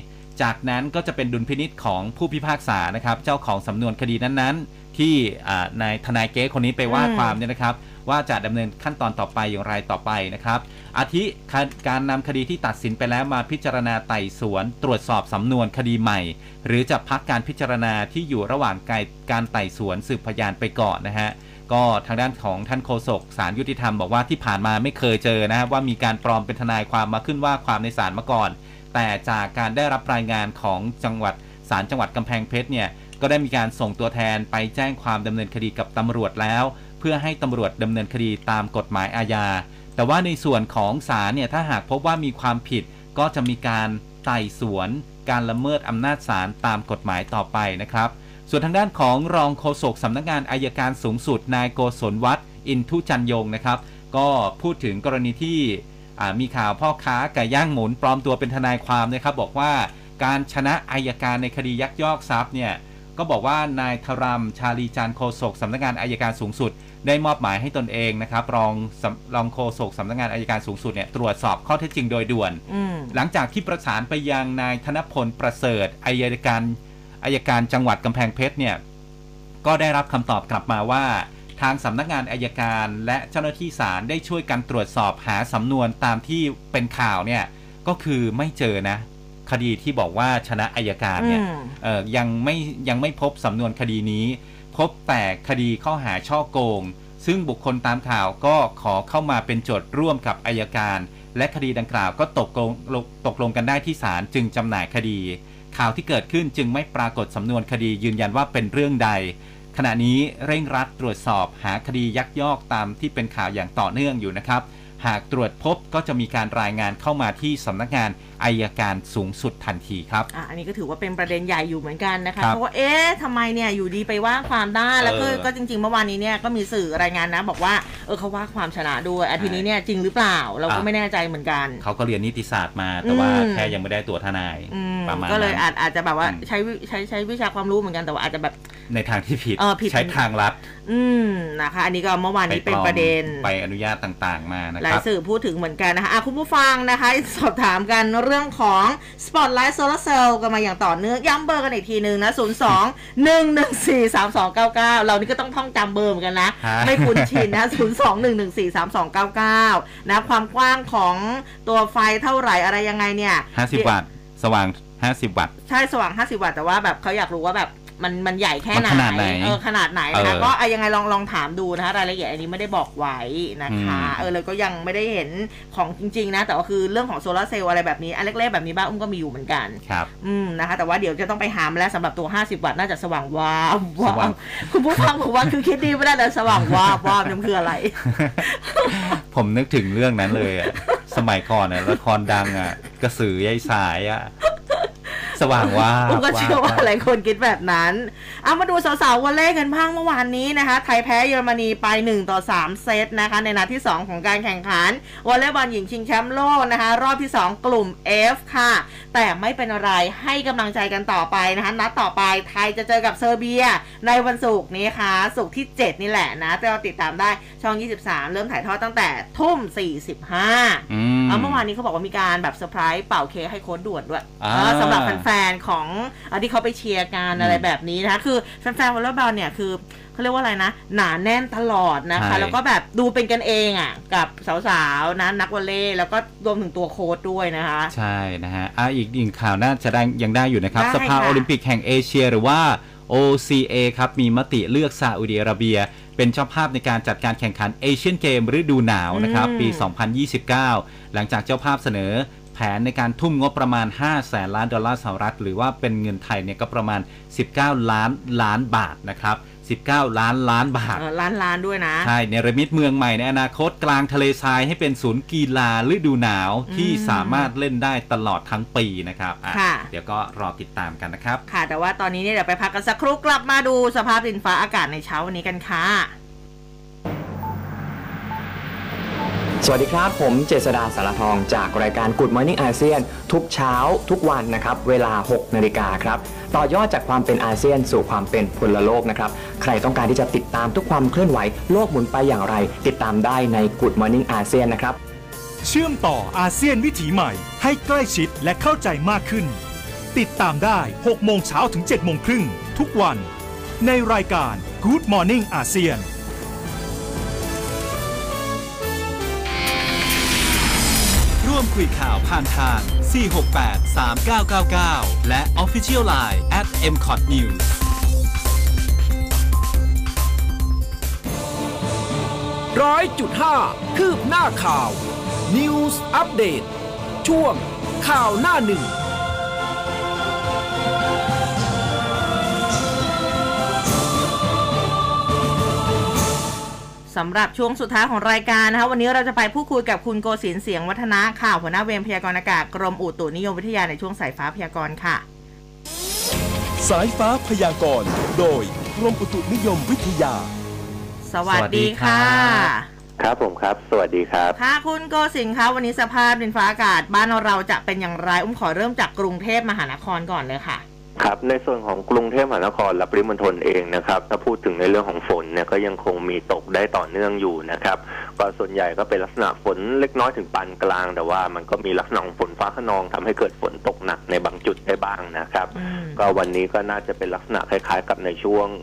จากนั้นก็จะเป็นดุลพินิจของผู้พิพากษานะครับเจ้าของสำนวนคดีนั้นๆที่นายทนายเก๊คนนี้ไปว่าความเนี่ยนะครับว่าจะดำเนินขั้นตอนต่อไปอย่างไรต่อไปนะครับอาทิการนำคดีที่ตัดสินไปแล้วมาพิจารณาไต่สวนตรวจสอบสำนวนคดีใหม่หรือจะพักการพิจารณาที่อยู่ระหว่างการไต่สวนสืบพยานไปก่อนนะฮะก็ทางด้านของท่านโฆษกศาลยุติธรรมบอกว่าที่ผ่านมาไม่เคยเจอนะว่ามีการปลอมเป็นทนายความมาขึ้นว่าความในศาลมาก่อนแต่จากการได้รับรายงานของศาลจังหวัดกำแพงเพชรเนี่ยก็ได้มีการส่งตัวแทนไปแจ้งความดำเนินคดีกับตำรวจแล้วเพื่อให้ตำรวจดำเนินคดีตามกฎหมายอาญาแต่ว่าในส่วนของศาลเนี่ยถ้าหากพบว่ามีความผิดก็จะมีการไต่สวนการละเมิดอำนาจศาลตามกฎหมายต่อไปนะครับส่วนทางด้านของรองโฆษกสำนักงานอัยการสูงสุดนายโกศลวัฒน์อินทุจันยงนะครับก็พูดถึงกรณีที่มีข่าวพ่อค้าไก่ย่างหมุนปลอมตัวเป็นทนายความนะครับบอกว่าการชนะอัยการในคดียักยอกทรัพย์เนี่ยก็บอกว่านายธรัมชาลีจันทร์โฆษกสำนักงานอัยการสูงสุดได้มอบหมายให้ตนเองนะครับรองโฆษกสำนักงานอัยการสูงสุดเนี่ยตรวจสอบข้อเท็จจริงโดยด่วนหลังจากที่ประสานไปยังนายธนพลประเสริฐอัยการจังหวัดกำแพงเพชรเนี่ยก็ได้รับคำตอบกลับมาว่าทางสำนักงานอัยการและเจ้าหน้าที่ศาลได้ช่วยกันตรวจสอบหาสำนวนตามที่เป็นข่าวเนี่ยก็คือไม่เจอนะคดีที่บอกว่าชนะอัยการเนี่ยยังไม่พบสำนวนคดีนี้พบแต่คดีข้อหาช่อโกงซึ่งบุคคลตามข่าวก็ขอเข้ามาเป็นโจทย์ร่วมกับอัยการและคดีดังกล่าวก็ตกลงกันได้ที่ศาลจึงจำหน่ายคดีข่าวที่เกิดขึ้นจึงไม่ปรากฏสำนวนคดียืนยันว่าเป็นเรื่องใดขณะนี้เร่งรัดตรวจสอบหาคดียักยอกตามที่เป็นข่าวอย่างต่อเนื่องอยู่นะครับหากตรวจพบก็จะมีการรายงานเข้ามาที่สำนักงานอัยการสูงสุดทันทีครับอันนี้ก็ถือว่าเป็นประเด็นใหญ่อยู่เหมือนกันนะคะเพราะว่าทำไมเนี่ยอยู่ดีไปว่าความได้แล้วก็จริงๆเมื่อวานนี้เนี่ยก็มีสื่อรายงานนะบอกว่าเขาว่าความชนะด้วยทีนี้เนี่ยจริงหรือเปล่าเราก็ไม่แน่ใจเหมือนกันเขาก็เรียนนิติศาสตร์มาแต่ว่าแค่ยังไม่ได้ตัวทนายประมาณก็เลยอาจจะแบบว่าใช้วิชาความรู้เหมือนกันแต่ว่าอาจจะแบบในทางที่ผิดใช้ทางลัดนะคะอันนี้ก็เมื่อวานนี้เป็นประเด็นไปอนุญาตต่างๆมานะครับหลายสื่อพูดถึงเหมือนกันนะคะคุณผู้ฟังนะคะสอบถามกันเรื่องของ Spotlight Solar Cell กันมาอย่างต่อเนื่องย้ำเบอร์กันอีกทีนึงนะ02-114-3299เรานี่ก็ต้องท่องจำเบอร์เหมือนกันนะไม่คุ้นชินนะ02-114-3299นะความกว้างของตัวไฟเท่าไหร่อะไรยังไงเนี่ย 50 วัตต์สว่าง50 วัตต์ใช่สว่าง50 วัตต์แต่ว่าแบบเขาอยากรู้ว่าแบบมันใหญ่แค่ไหนขนาดไหนนะคะก็ยังไงลองถามดูนะคะรายละเอียดอันนี้ไม่ได้บอกไว้นะคะเลยก็ยังไม่ได้เห็นของจริงๆนะแต่ว่าคือเรื่องของโซลาร์เซลล์อะไรแบบนี้อันเล็กๆแบบนี้บ้างก็มีอยู่เหมือนกันครับนะคะแต่ว่าเดี๋ยวจะต้องไปหามาแล้วสำหรับตัว50 วัตต์น่าจะสว่างวาบคุณผู้ฟังบอกว่าคือคิดดีไม่ได้แต่สว่างวาบนั่นคืออะไรผมนึกถึงเรื่องนั้นเลยสมัยก่อนละครดังกระสือยายสายสว่างว่าผมก็เชื่อว่าหลายคนคิดแบบนั้นเอามาดูสาวๆวอลเลย์กันบ้างเมื่อวานนี้นะคะไทยแพ้เยอรมนีไป1-3 เซตนะคะในนัดที่2ของการแข่งขันวอลเลย์บอลหญิงชิงแชมป์โลกนะคะรอบที่2กลุ่ม F ค่ะแต่ไม่เป็นอะไรให้กำลังใจกันต่อไปนะคะนัดต่อไปไทยจะเจอกับเซอร์เบียในวันศุกร์นี้ค่ะศุกร์ที่7นี่แหละนะเราติดตามได้ช่อง23เริ่มถ่ายทอดตั้งแต่ทุ่ม 45เมื่อวานนี้เขาบอกว่ามีการแบบเซอร์ไพรส์เป่าเค้กให้โค้ชด่วนด้วยสำหรับแฟนๆของที่เขาไปเชียร์กันอะไรแบบนี้นะคะคือแฟนๆวอลเลย์บอลเนี่ยคือเขาเรียกว่าอะไรนะหนาแน่นตลอดนะคะแล้วก็แบบดูเป็นกันเองกับสาวๆนะนักวอลเลย์แล้วก็รวมถึงตัวโค้ชด้วยนะคะใช่นะฮะอีกหนึ่งข่าวน่าจะได้ยังได้อยู่นะครับสภาโอลิมปิกแห่งเอเชียหรือว่า OCA ครับมีมติเลือกซาอุดิอาระเบียเป็นเจ้าภาพในการจัดการแข่งขันเอเชียนเกมฤดูหนาวนะครับปี 2029 หลังจากเจ้าภาพเสนอแผนในการทุ่มงบประมาณ$500 ล้านหรือว่าเป็นเงินไทยเนี่ยก็ประมาณ19 ล้านบาทนะครับ19 ล้านบาทล้านด้วยนะใช่เนรมิตเมืองใหม่ในอนาคตกลางทะเลทรายให้เป็นศูนย์กีฬาฤดูหนาวที่สามารถเล่นได้ตลอดทั้งปีนะครับเดี๋ยวก็รอติดตามกันนะครับค่ะแต่ว่าตอนนี้เนี่ยเดี๋ยวไปพักกันสักครู่กลับมาดูสภาพดินฟ้าอากาศในเช้าวันนี้กันค่ะสวัสดีครับผมเจษฎาสารทองจากรายการ Good Morning อาเซียนทุกเช้าทุกวันนะครับเวลา 6 นาฬิกาครับต่อยอดจากความเป็นอาเซียนสู่ความเป็นพลโลกนะครับใครต้องการที่จะติดตามทุกความเคลื่อนไหวโลกหมุนไปอย่างไรติดตามได้ใน Good Morning อาเซียนนะครับเชื่อมต่ออาเซียนวิถีใหม่ให้ใกล้ชิดและเข้าใจมากขึ้นติดตามได้6 โมงเช้าถึง 7 โมงครึ่งทุกวันในรายการ Good Morning อาเซียนร่วมคุยข่าวผ่านทาง 468-3999 และ Official Line @mcotnews 100.5 คืบหน้าข่าว News Update ช่วงข่าวหน้าหนึ่งสำหรับช่วงสุดท้ายของรายการนะคะวันนี้เราจะไปพูดคุยกับคุณโกศินทร์เสียงวัฒนะข่าวหัวหน้าเวรพยากรณ์อากาศกรมอุตุนิยมวิทยาในช่วงสายฟ้าพยากรณ์ค่ะสายฟ้าพยากรณ์โดยกรมอุตุนิยมวิทยาสวัสดีค่ะครับผมครับสวัสดีครับค่ะคุณโกศินทร์คะวันนี้สภาพดินฟ้าอากาศบ้านเราจะเป็นอย่างไรขอเริ่มจากกรุงเทพมหานครก่อนเลยค่ะครับในส่วนของกรุงเทพมหานครและปริมณฑลเองนะครับถ้าพูดถึงในเรื่องของฝนเนี่ยก็ยังคงมีตกได้ต่อเนื่องอยู่นะครับก็ส่วนใหญ่ก็เป็นลักษณะฝนเล็กน้อยถึงปานกลางแต่ว่ามันก็มีลักษณะของฝนฟ้าคะนองทำให้เกิดฝนตกหนักในบางจุดได้บ้างนะครับก็วันนี้ก็น่าจะเป็นลักษณะคล้ายๆกับในช่วง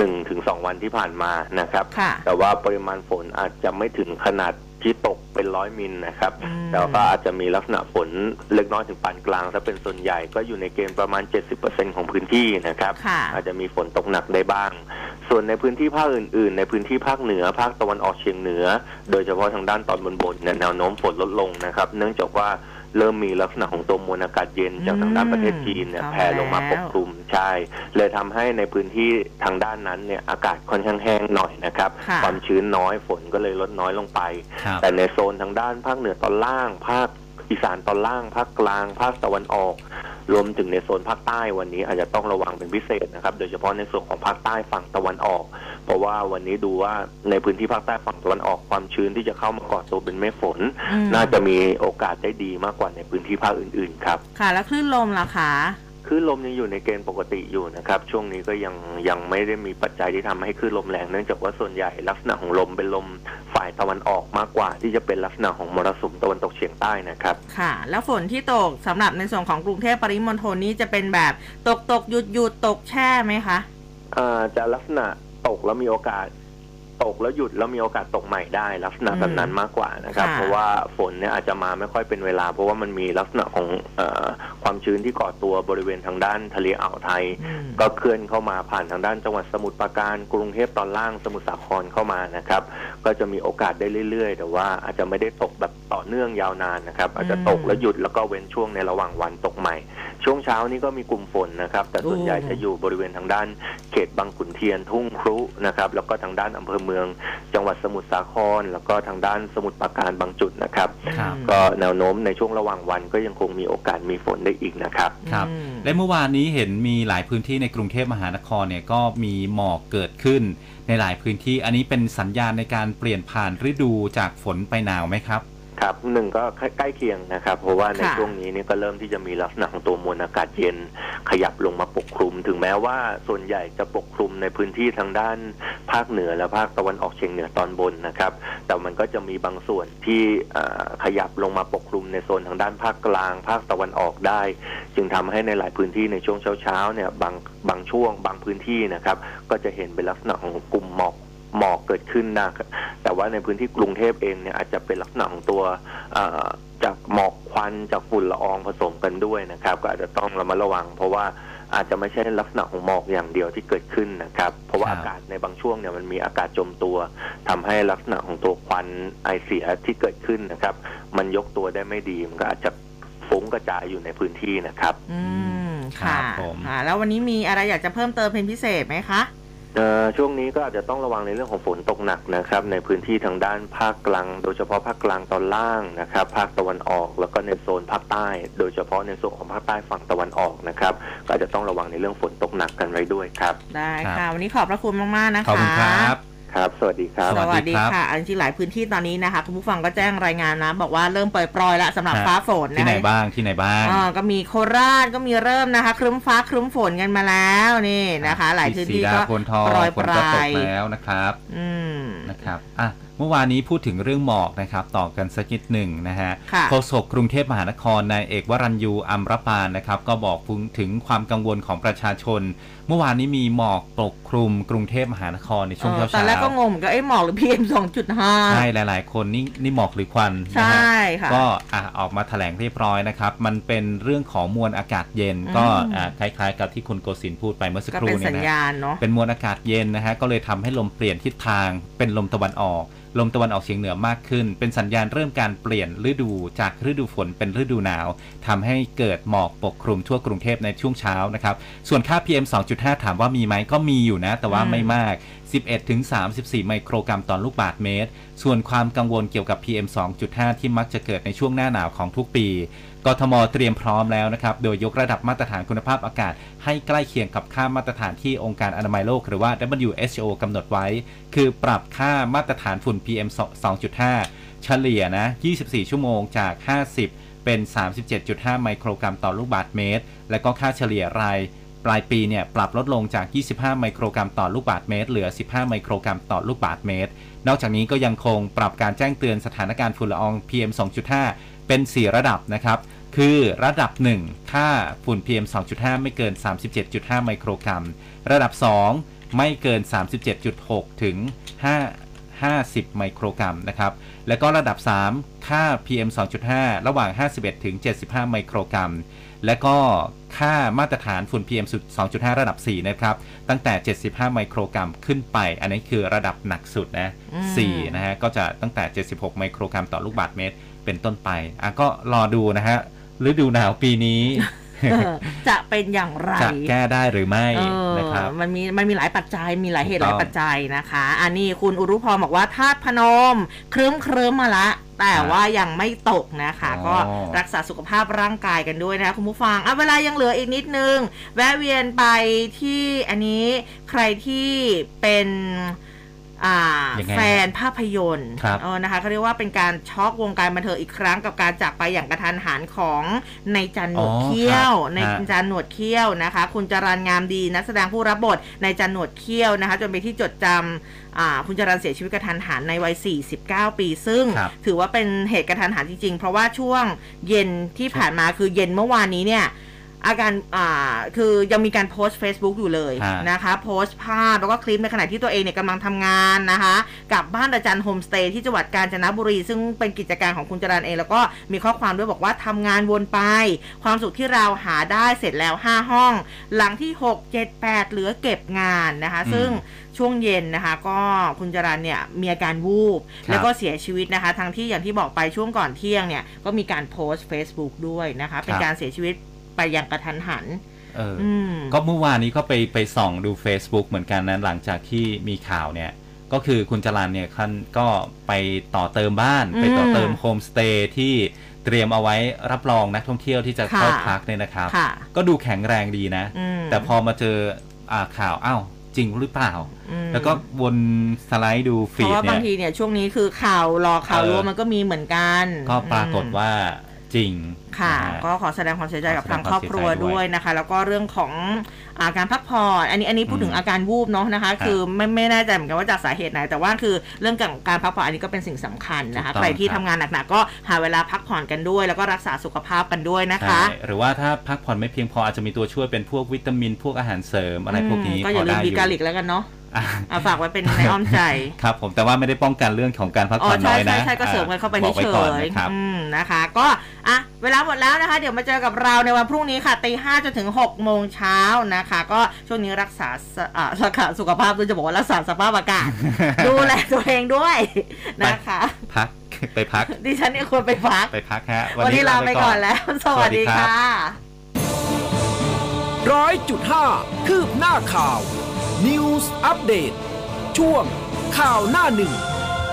1-2 วันที่ผ่านมานะครับแต่ว่าปริมาณฝนอาจจะไม่ถึงขนาดที่ตกเป็น100 มิลนะครับแต่ก็อาจจะมีลักษณะฝนเล็กน้อยถึงปานกลางถ้าเป็นส่วนใหญ่ก็อยู่ในเกณฑ์ประมาณ 70% ของพื้นที่นะครับอาจจะมีฝนตกหนักได้บ้างส่วนในพื้นที่ภาคอื่นๆในพื้นที่ภาคเหนือภาคตะวันออกเฉียงเหนือโดยเฉพาะทางด้านตอนบนเนี่ยแนวโน้มฝนลดลงนะครับเนื่องจากว่าเริ่มมีลักษณะของตัวมวลอากาศเย็นจากทางด้านประเทศจีนเนี่ยแผ่ลงมาปกคลุมใช่เลยทำให้ในพื้นที่ทางด้านนั้นเนี่ยอากาศค่อนข้างแห้งหน่อยนะครับความชื้นน้อยฝนก็เลยลดน้อยลงไปแต่ในโซนทางด้านภาคเหนือตอนล่างภาคอีสานตอนล่างภาคกลางภาคตะวันออกรวมถึงในโซนภาคใต้วันนี้อาจจะต้องระวังเป็นพิเศษนะครับโดยเฉพาะในส่วนของภาคใต้ฝั่งตะวันออกเพราะว่าวันนี้ดูว่าในพื้นที่ภาคใต้ฝั่งตะวันออกความชื้นที่จะเข้ามาก่อตัวเป็นเมฆฝนน่าจะมีโอกาสได้ดีมากกว่าในพื้นที่ภาคอื่นๆครับค่ะแล้วคลื่นลมล่ะคะคลื่นลมยังอยู่ในเกณฑ์ปกติอยู่นะครับช่วงนี้ก็ยังไม่ได้มีปัจจัยที่ทำให้คลื่นลมแรงเนื่องจากว่าส่วนใหญ่ลักษณะของลมเป็นลมฝ่ายตะวันออกมากกว่าที่จะเป็นลักษณะของมรสุมตะวันตกเฉียงใต้นะครับค่ะแล้วฝนที่ตกสำหรับในส่วนของกรุงเทพปริมณฑลนี้จะเป็นแบบตกหยุดตกแช่ไหมคะจะลักษณะตกแล้วมีโอกาสตกแล้วหยุดแล้วมีโอกาสตกใหม่ได้ลักษณะแบบนั้นมากกว่านะครับเพราะว่าฝนเนี่ยอาจจะมาไม่ค่อยเป็นเวลาเพราะว่ามันมีลักษณะของความชื้นที่ก่อตัวบริเวณทางด้านทะเลอ่าวไทยก็เคลื่อนเข้ามาผ่านทางด้านจังหวัดสมุทรปราการกรุงเทพตอนล่างสมุทรสาครเข้ามานะครับก็จะมีโอกาสได้เรื่อยๆแต่ว่าอาจจะไม่ได้ตกแบบต่อเนื่องยาวนานนะครับอาจจะตกแล้วหยุดแล้วก็เว้นช่วงในระหว่างวันตกใหม่ช่วงเช้านี้ก็มีกลุ่มฝนนะครับแต่ส่วนใหญ่จะอยู่บริเวณทางด้านเขตบางขุนเทียนทุ่งครุนะครับแล้วก็ทางด้านอำเภอเมืองจังหวัดสมุทรสาครแล้วก็ทางด้านสมุทรปราการบางจุดนะครับก็แนวโน้มในช่วงระหว่างวันก็ยังคงมีโอกาสมีฝนได้อีกนะครับครับและเมื่อวานนี้เห็นมีหลายพื้นที่ในกรุงเทพมหานครเนี่ยก็มีหมอกเกิดขึ้นในหลายพื้นที่อันนี้เป็นสัญญาณในการเปลี่ยนผ่านฤดูจากฝนไปหนาวไหมครับครับหนึ่งก็ใกล้เคียงนะครับเพราะว่าในช่วงนี้นี่ก็เริ่มที่จะมีลักษณะของตัวมวลอากาศเย็นขยับลงมาปกคลุมถึงแม้ว่าส่วนใหญ่จะปกคลุมในพื้นที่ทางด้านภาคเหนือและภาคตะวันออกเฉียงเหนือตอนบนนะครับแต่มันก็จะมีบางส่วนที่ขยับลงมาปกคลุมในโซนทางด้านภาคกลางภาคตะวันออกได้จึงทำให้ในหลายพื้นที่ในช่วงเช้าเนี่ยบางช่วงบางพื้นที่นะครับก็จะเห็นเป็นลักษณะของกลุ่มหมอกเกิดขึ้นนะแต่ว่าในพื้นที่กรุงเทพเองเนี่ยอาจจะเป็นลักษณะของตัวจากหมอกควันจากฝุ่นละอองผสมกันด้วยนะครับก็อาจจะต้องระมัดระวังเพราะว่าอาจจะไม่ใช่ลักษณะของหมอกอย่างเดียวที่เกิดขึ้นนะครับเพราะว่าอากาศในบางช่วงเนี่ยมันมีอากาศจมตัวทำให้ลักษณะของตัวควันไอเสียที่เกิดขึ้นนะครับมันยกตัวได้ไม่ดีมันก็อาจจะฟุ้งกระจายอยู่ในพื้นที่นะครับค่ะแล้ววันนี้มีอะไรอยากจะเพิ่มเติมเป็นพิเศษไหมคะช่วงนี้ก็อาจจะต้องระวังในเรื่องของฝนตกหนักนะครับในพื้นที่ทางด้านภาคกลางโดยเฉพาะภาคกลางตอนล่างนะครับภาคตะวันออกแล้วก็ในโซนภาคใต้โดยเฉพาะในส่วนของภาคใต้ฝั่งตะวันออกนะครับก็จะต้องระวังในเรื่องฝนตกหนักกันไว้ด้วยครับได้ค่ะวันนี้ขอบพระคุณมากๆนะคะขอบคุณครับครับสวัสดีครับสวัสดีค่ะจริงๆหลายพื้นที่ตอนนี้นะคะคุณผู้ฟังก็แจ้งรายงานนะบอกว่าเริ่มปล่อยๆแล้วสำหรับฟ้าฝนนะที่ไหนบ้างก็มีโคราชก็มีเริ่มนะคะครึ้มฟ้าครึ้มฝนกันมาแล้วนี่นะคะหลายพื้นที่ก็ปล่อยแล้วนะครับนะครับเมื่อวานนี้พูดถึงเรื่องหมอกนะครับต่อกันสักนิดหนึ่งนะฮะโฆษกกรุงเทพมหานครนายเอกวรัญยูอัมรปานนะครับก็บอกถึงความกังวลของประชาชนเมื่อวานนี้มีหมอกปกคลุมกรุงเทพมหานครในช่วงเช้าๆตอนแรกก็งงเหมือนกันหมอกหรือ PM 2.5 ใช่หลายๆคนนี่หมอกหรือควันนะฮะก็ออกมาแถลงเรียบร้อยนะครับมันเป็นเรื่องของมวลอากาศเย็นก็คล้ายๆกับที่คุณโกศินทร์พูดไปเมื่อสักครู่นี้นะเป็นมวลอากาศเย็นนะฮะก็เลยทำให้ลมเปลี่ยนทิศทางเป็นลมตะวันออกเฉียงเหนือมากขึ้นเป็นสัญญาณเริ่มการเปลี่ยนฤดูจากฤดูฝนเป็นฤดูหนาวทำให้เกิดหมอกปกคลุมทั่วกรุงเทพในช่วงเช้านะครับส่วนค่า PM 2.5 ถามว่ามีไหมก็มีอยู่นะแต่ว่าไม่มาก 11-34 ไมโครกรัมต่อลูกบาศก์เมตรส่วนความกังวลเกี่ยวกับ PM 2.5 ที่มักจะเกิดในช่วงหน้าหนาวของทุกปีกทม.เตรียมพร้อมแล้วนะครับโดยยกระดับมาตรฐานคุณภาพอากาศให้ใกล้เคียงกับค่ามาตรฐานที่องค์การอนามัยโลกหรือว่า WHO กำหนดไว้คือปรับค่ามาตรฐานฝุ่น PM 2.5 เฉลี่ยนะ24ชั่วโมงจาก 50 เป็น 37.5 ไมโครกรัมต่อลูกบาศก์เมตรและก็ค่าเฉลี่ยรายปลายปีเนี่ยปรับลดลงจาก25ไมโครกรัมต่อลูกบาศก์เมตรเหลือ15ไมโครกรัมต่อลูกบาศก์เมตรนอกจากนี้ก็ยังคงปรับการแจ้งเตือนสถานการณ์ฝุ่นละออง PM 2.5 เป็น4ระดับนะครับคือระดับ1ค่าฝุ่น PM 2.5 ไม่เกิน 37.5 ไมโครกรัมระดับ2ไม่เกิน 37.6 ถึง50 ไมโครกรัมนะครับและก็ระดับ3ค่า PM 2.5 ระหว่าง51 ถึง 75 ไมโครกรัมและก็ค่ามาตรฐานฝุ่น PM 2.5 ระดับ4นะครับตั้งแต่75ไมโครกรัมขึ้นไปอันนี้คือระดับหนักสุดนะ4นะฮะก็จะตั้งแต่76ไมโครกรัมต่อลูกบาศก์เมตรเป็นต้นไปก็รอดูนะฮะฤดูหนาวปีนี้จะเป็นอย่างไรจะแก้ได้หรือไม่นะครับมันมีหลายปัจจัยมีหลายเหตุหลายปัจจัยนะคะอันนี้คุณอุรุพรบอกว่าธาตุพนมเคลิ้มมาละแต่ว่ายังไม่ตกนะคะก็รักษาสุขภาพร่างกายกันด้วยนะคุณผู้ฟังเวลายังเหลืออีกนิดนึงแวะเวียนไปที่อันนี้ใครที่เป็นแฟนภาพยนตร์นะคะเขาเรียกว่าเป็นการช็อกวงการบันเทิงอีกครั้งกับการจากไปอย่างกระทันหันของนายจันหนวดเขี้ยวนะคะคุณจรัญงามดีนักแสดงผู้รับบทนายจันหนวดเขี้ยวนะคะจนไปที่จดจำคุณจรัญเสียชีวิตกระทันหันในวัย49ปีซึ่งถือว่าเป็นเหตุกระทันหันจริงๆเพราะว่าช่วงเย็นที่ผ่านมาคือเย็นเมื่อวานนี้เนี่ยอาการคือยังมีการโพสต์ Facebook อยู่เลยนะคะโพสต์ภาพแล้วก็คลิปในขณะที่ตัวเองเนี่ยกำลังทำงานนะคะกับบ้านอาจารย์โฮมสเตย์ที่จังหวัดกาญจนบุรีซึ่งเป็นกิจการของคุณจรัญเองแล้วก็มีข้อความด้วยบอกว่าทำงานวนไปความสุขที่เราหาได้เสร็จแล้ว5ห้องหลังที่6 7 8เหลือเก็บงานนะคะซึ่งช่วงเย็นนะคะก็คุณจรัญเนี่ยมีอาการวูบแล้วก็เสียชีวิตนะคะทั้งที่อย่างที่บอกไปช่วงก่อนเที่ยงเนี่ยก็มีการโพสต์ Facebook ด้วยนะคะเป็นการเสียชีวิตไปอย่างกระทันหันก็เมื่อวานนี้ก็ไปส่องดู Facebook เหมือนกันนะหลังจากที่มีข่าวเนี่ยก็คือคุณจรัญเนี่ยท่านก็ไปต่อเติมบ้านไปต่อเติมโฮมสเตย์ที่เตรียมเอาไว้รับรองนักท่องเที่ยวที่จะเข้าพักเนี่ยนะครับก็ดูแข็งแรงดีนะแต่พอมาเจอข่าวจริงหรือเปล่าแล้วก็วนสไลด์ดูฟีดเนี่ยเพราะว่าบางทีเนี่ยช่วงนี้คือข่าวรวมมันก็มีเหมือนกันก็ปรากฏว่าจริงค่ะก็ขอแสดงความเสียใจกับทางครอบครัวด้วยนะคะแล้วก็เรื่องของการพักผ่อนอันนี้พูดถึงอาการวูบเนาะนะคะคือไม่แน่ใจเหมือนกันว่าจากสาเหตุไหนแต่ว่าคือเรื่องการพักผ่อนอันนี้ก็เป็นสิ่งสำคัญนะคะใครที่ทำงานหนักๆก็หาเวลาพักผ่อนกันด้วยแล้วก็รักษาสุขภาพกันด้วยนะคะหรือว่าถ้าพักผ่อนไม่เพียงพออาจจะมีตัวช่วยเป็นพวกวิตามินพวกอาหารเสริมอะไรพวกนี้ก็อย่าลืมบีกาลิกแล้วกันเนาะฝากไว้เป็นในอ้อมใจครับผมแต่ว่าไม่ได้ป้องกันเรื่องของการพักผ่อนน้อยนะใช่ก็เสริมกันเข้าไปเฉยๆนะคะก็เวลาหมดแล้วนะคะเดี๋ยวมาเจอกับเราในวันพรุ่งนี้ค่ะ 5:00 จนถึง 6:00 น.นะคะก็ช่วงนี้รักษาสุขภาพด้วยจะบอกว่ารักษาสภาพอากาศดูแลตัวเองด้วยนะคะไปพักดิฉันเนี่ยควรไปพักฮะวันนี้ลาไปก่อนแล้วสวัสดีค่ะ 100.5 คืบหน้าข่าว News Update ช่วงข่าวหน้าหนึ่ง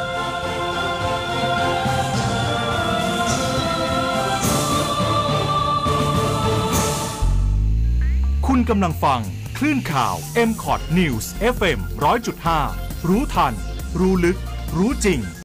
คุณกำลังฟังคลื่นข่าว MCOT News FM 100.5 รู้ทันรู้ลึกรู้จริง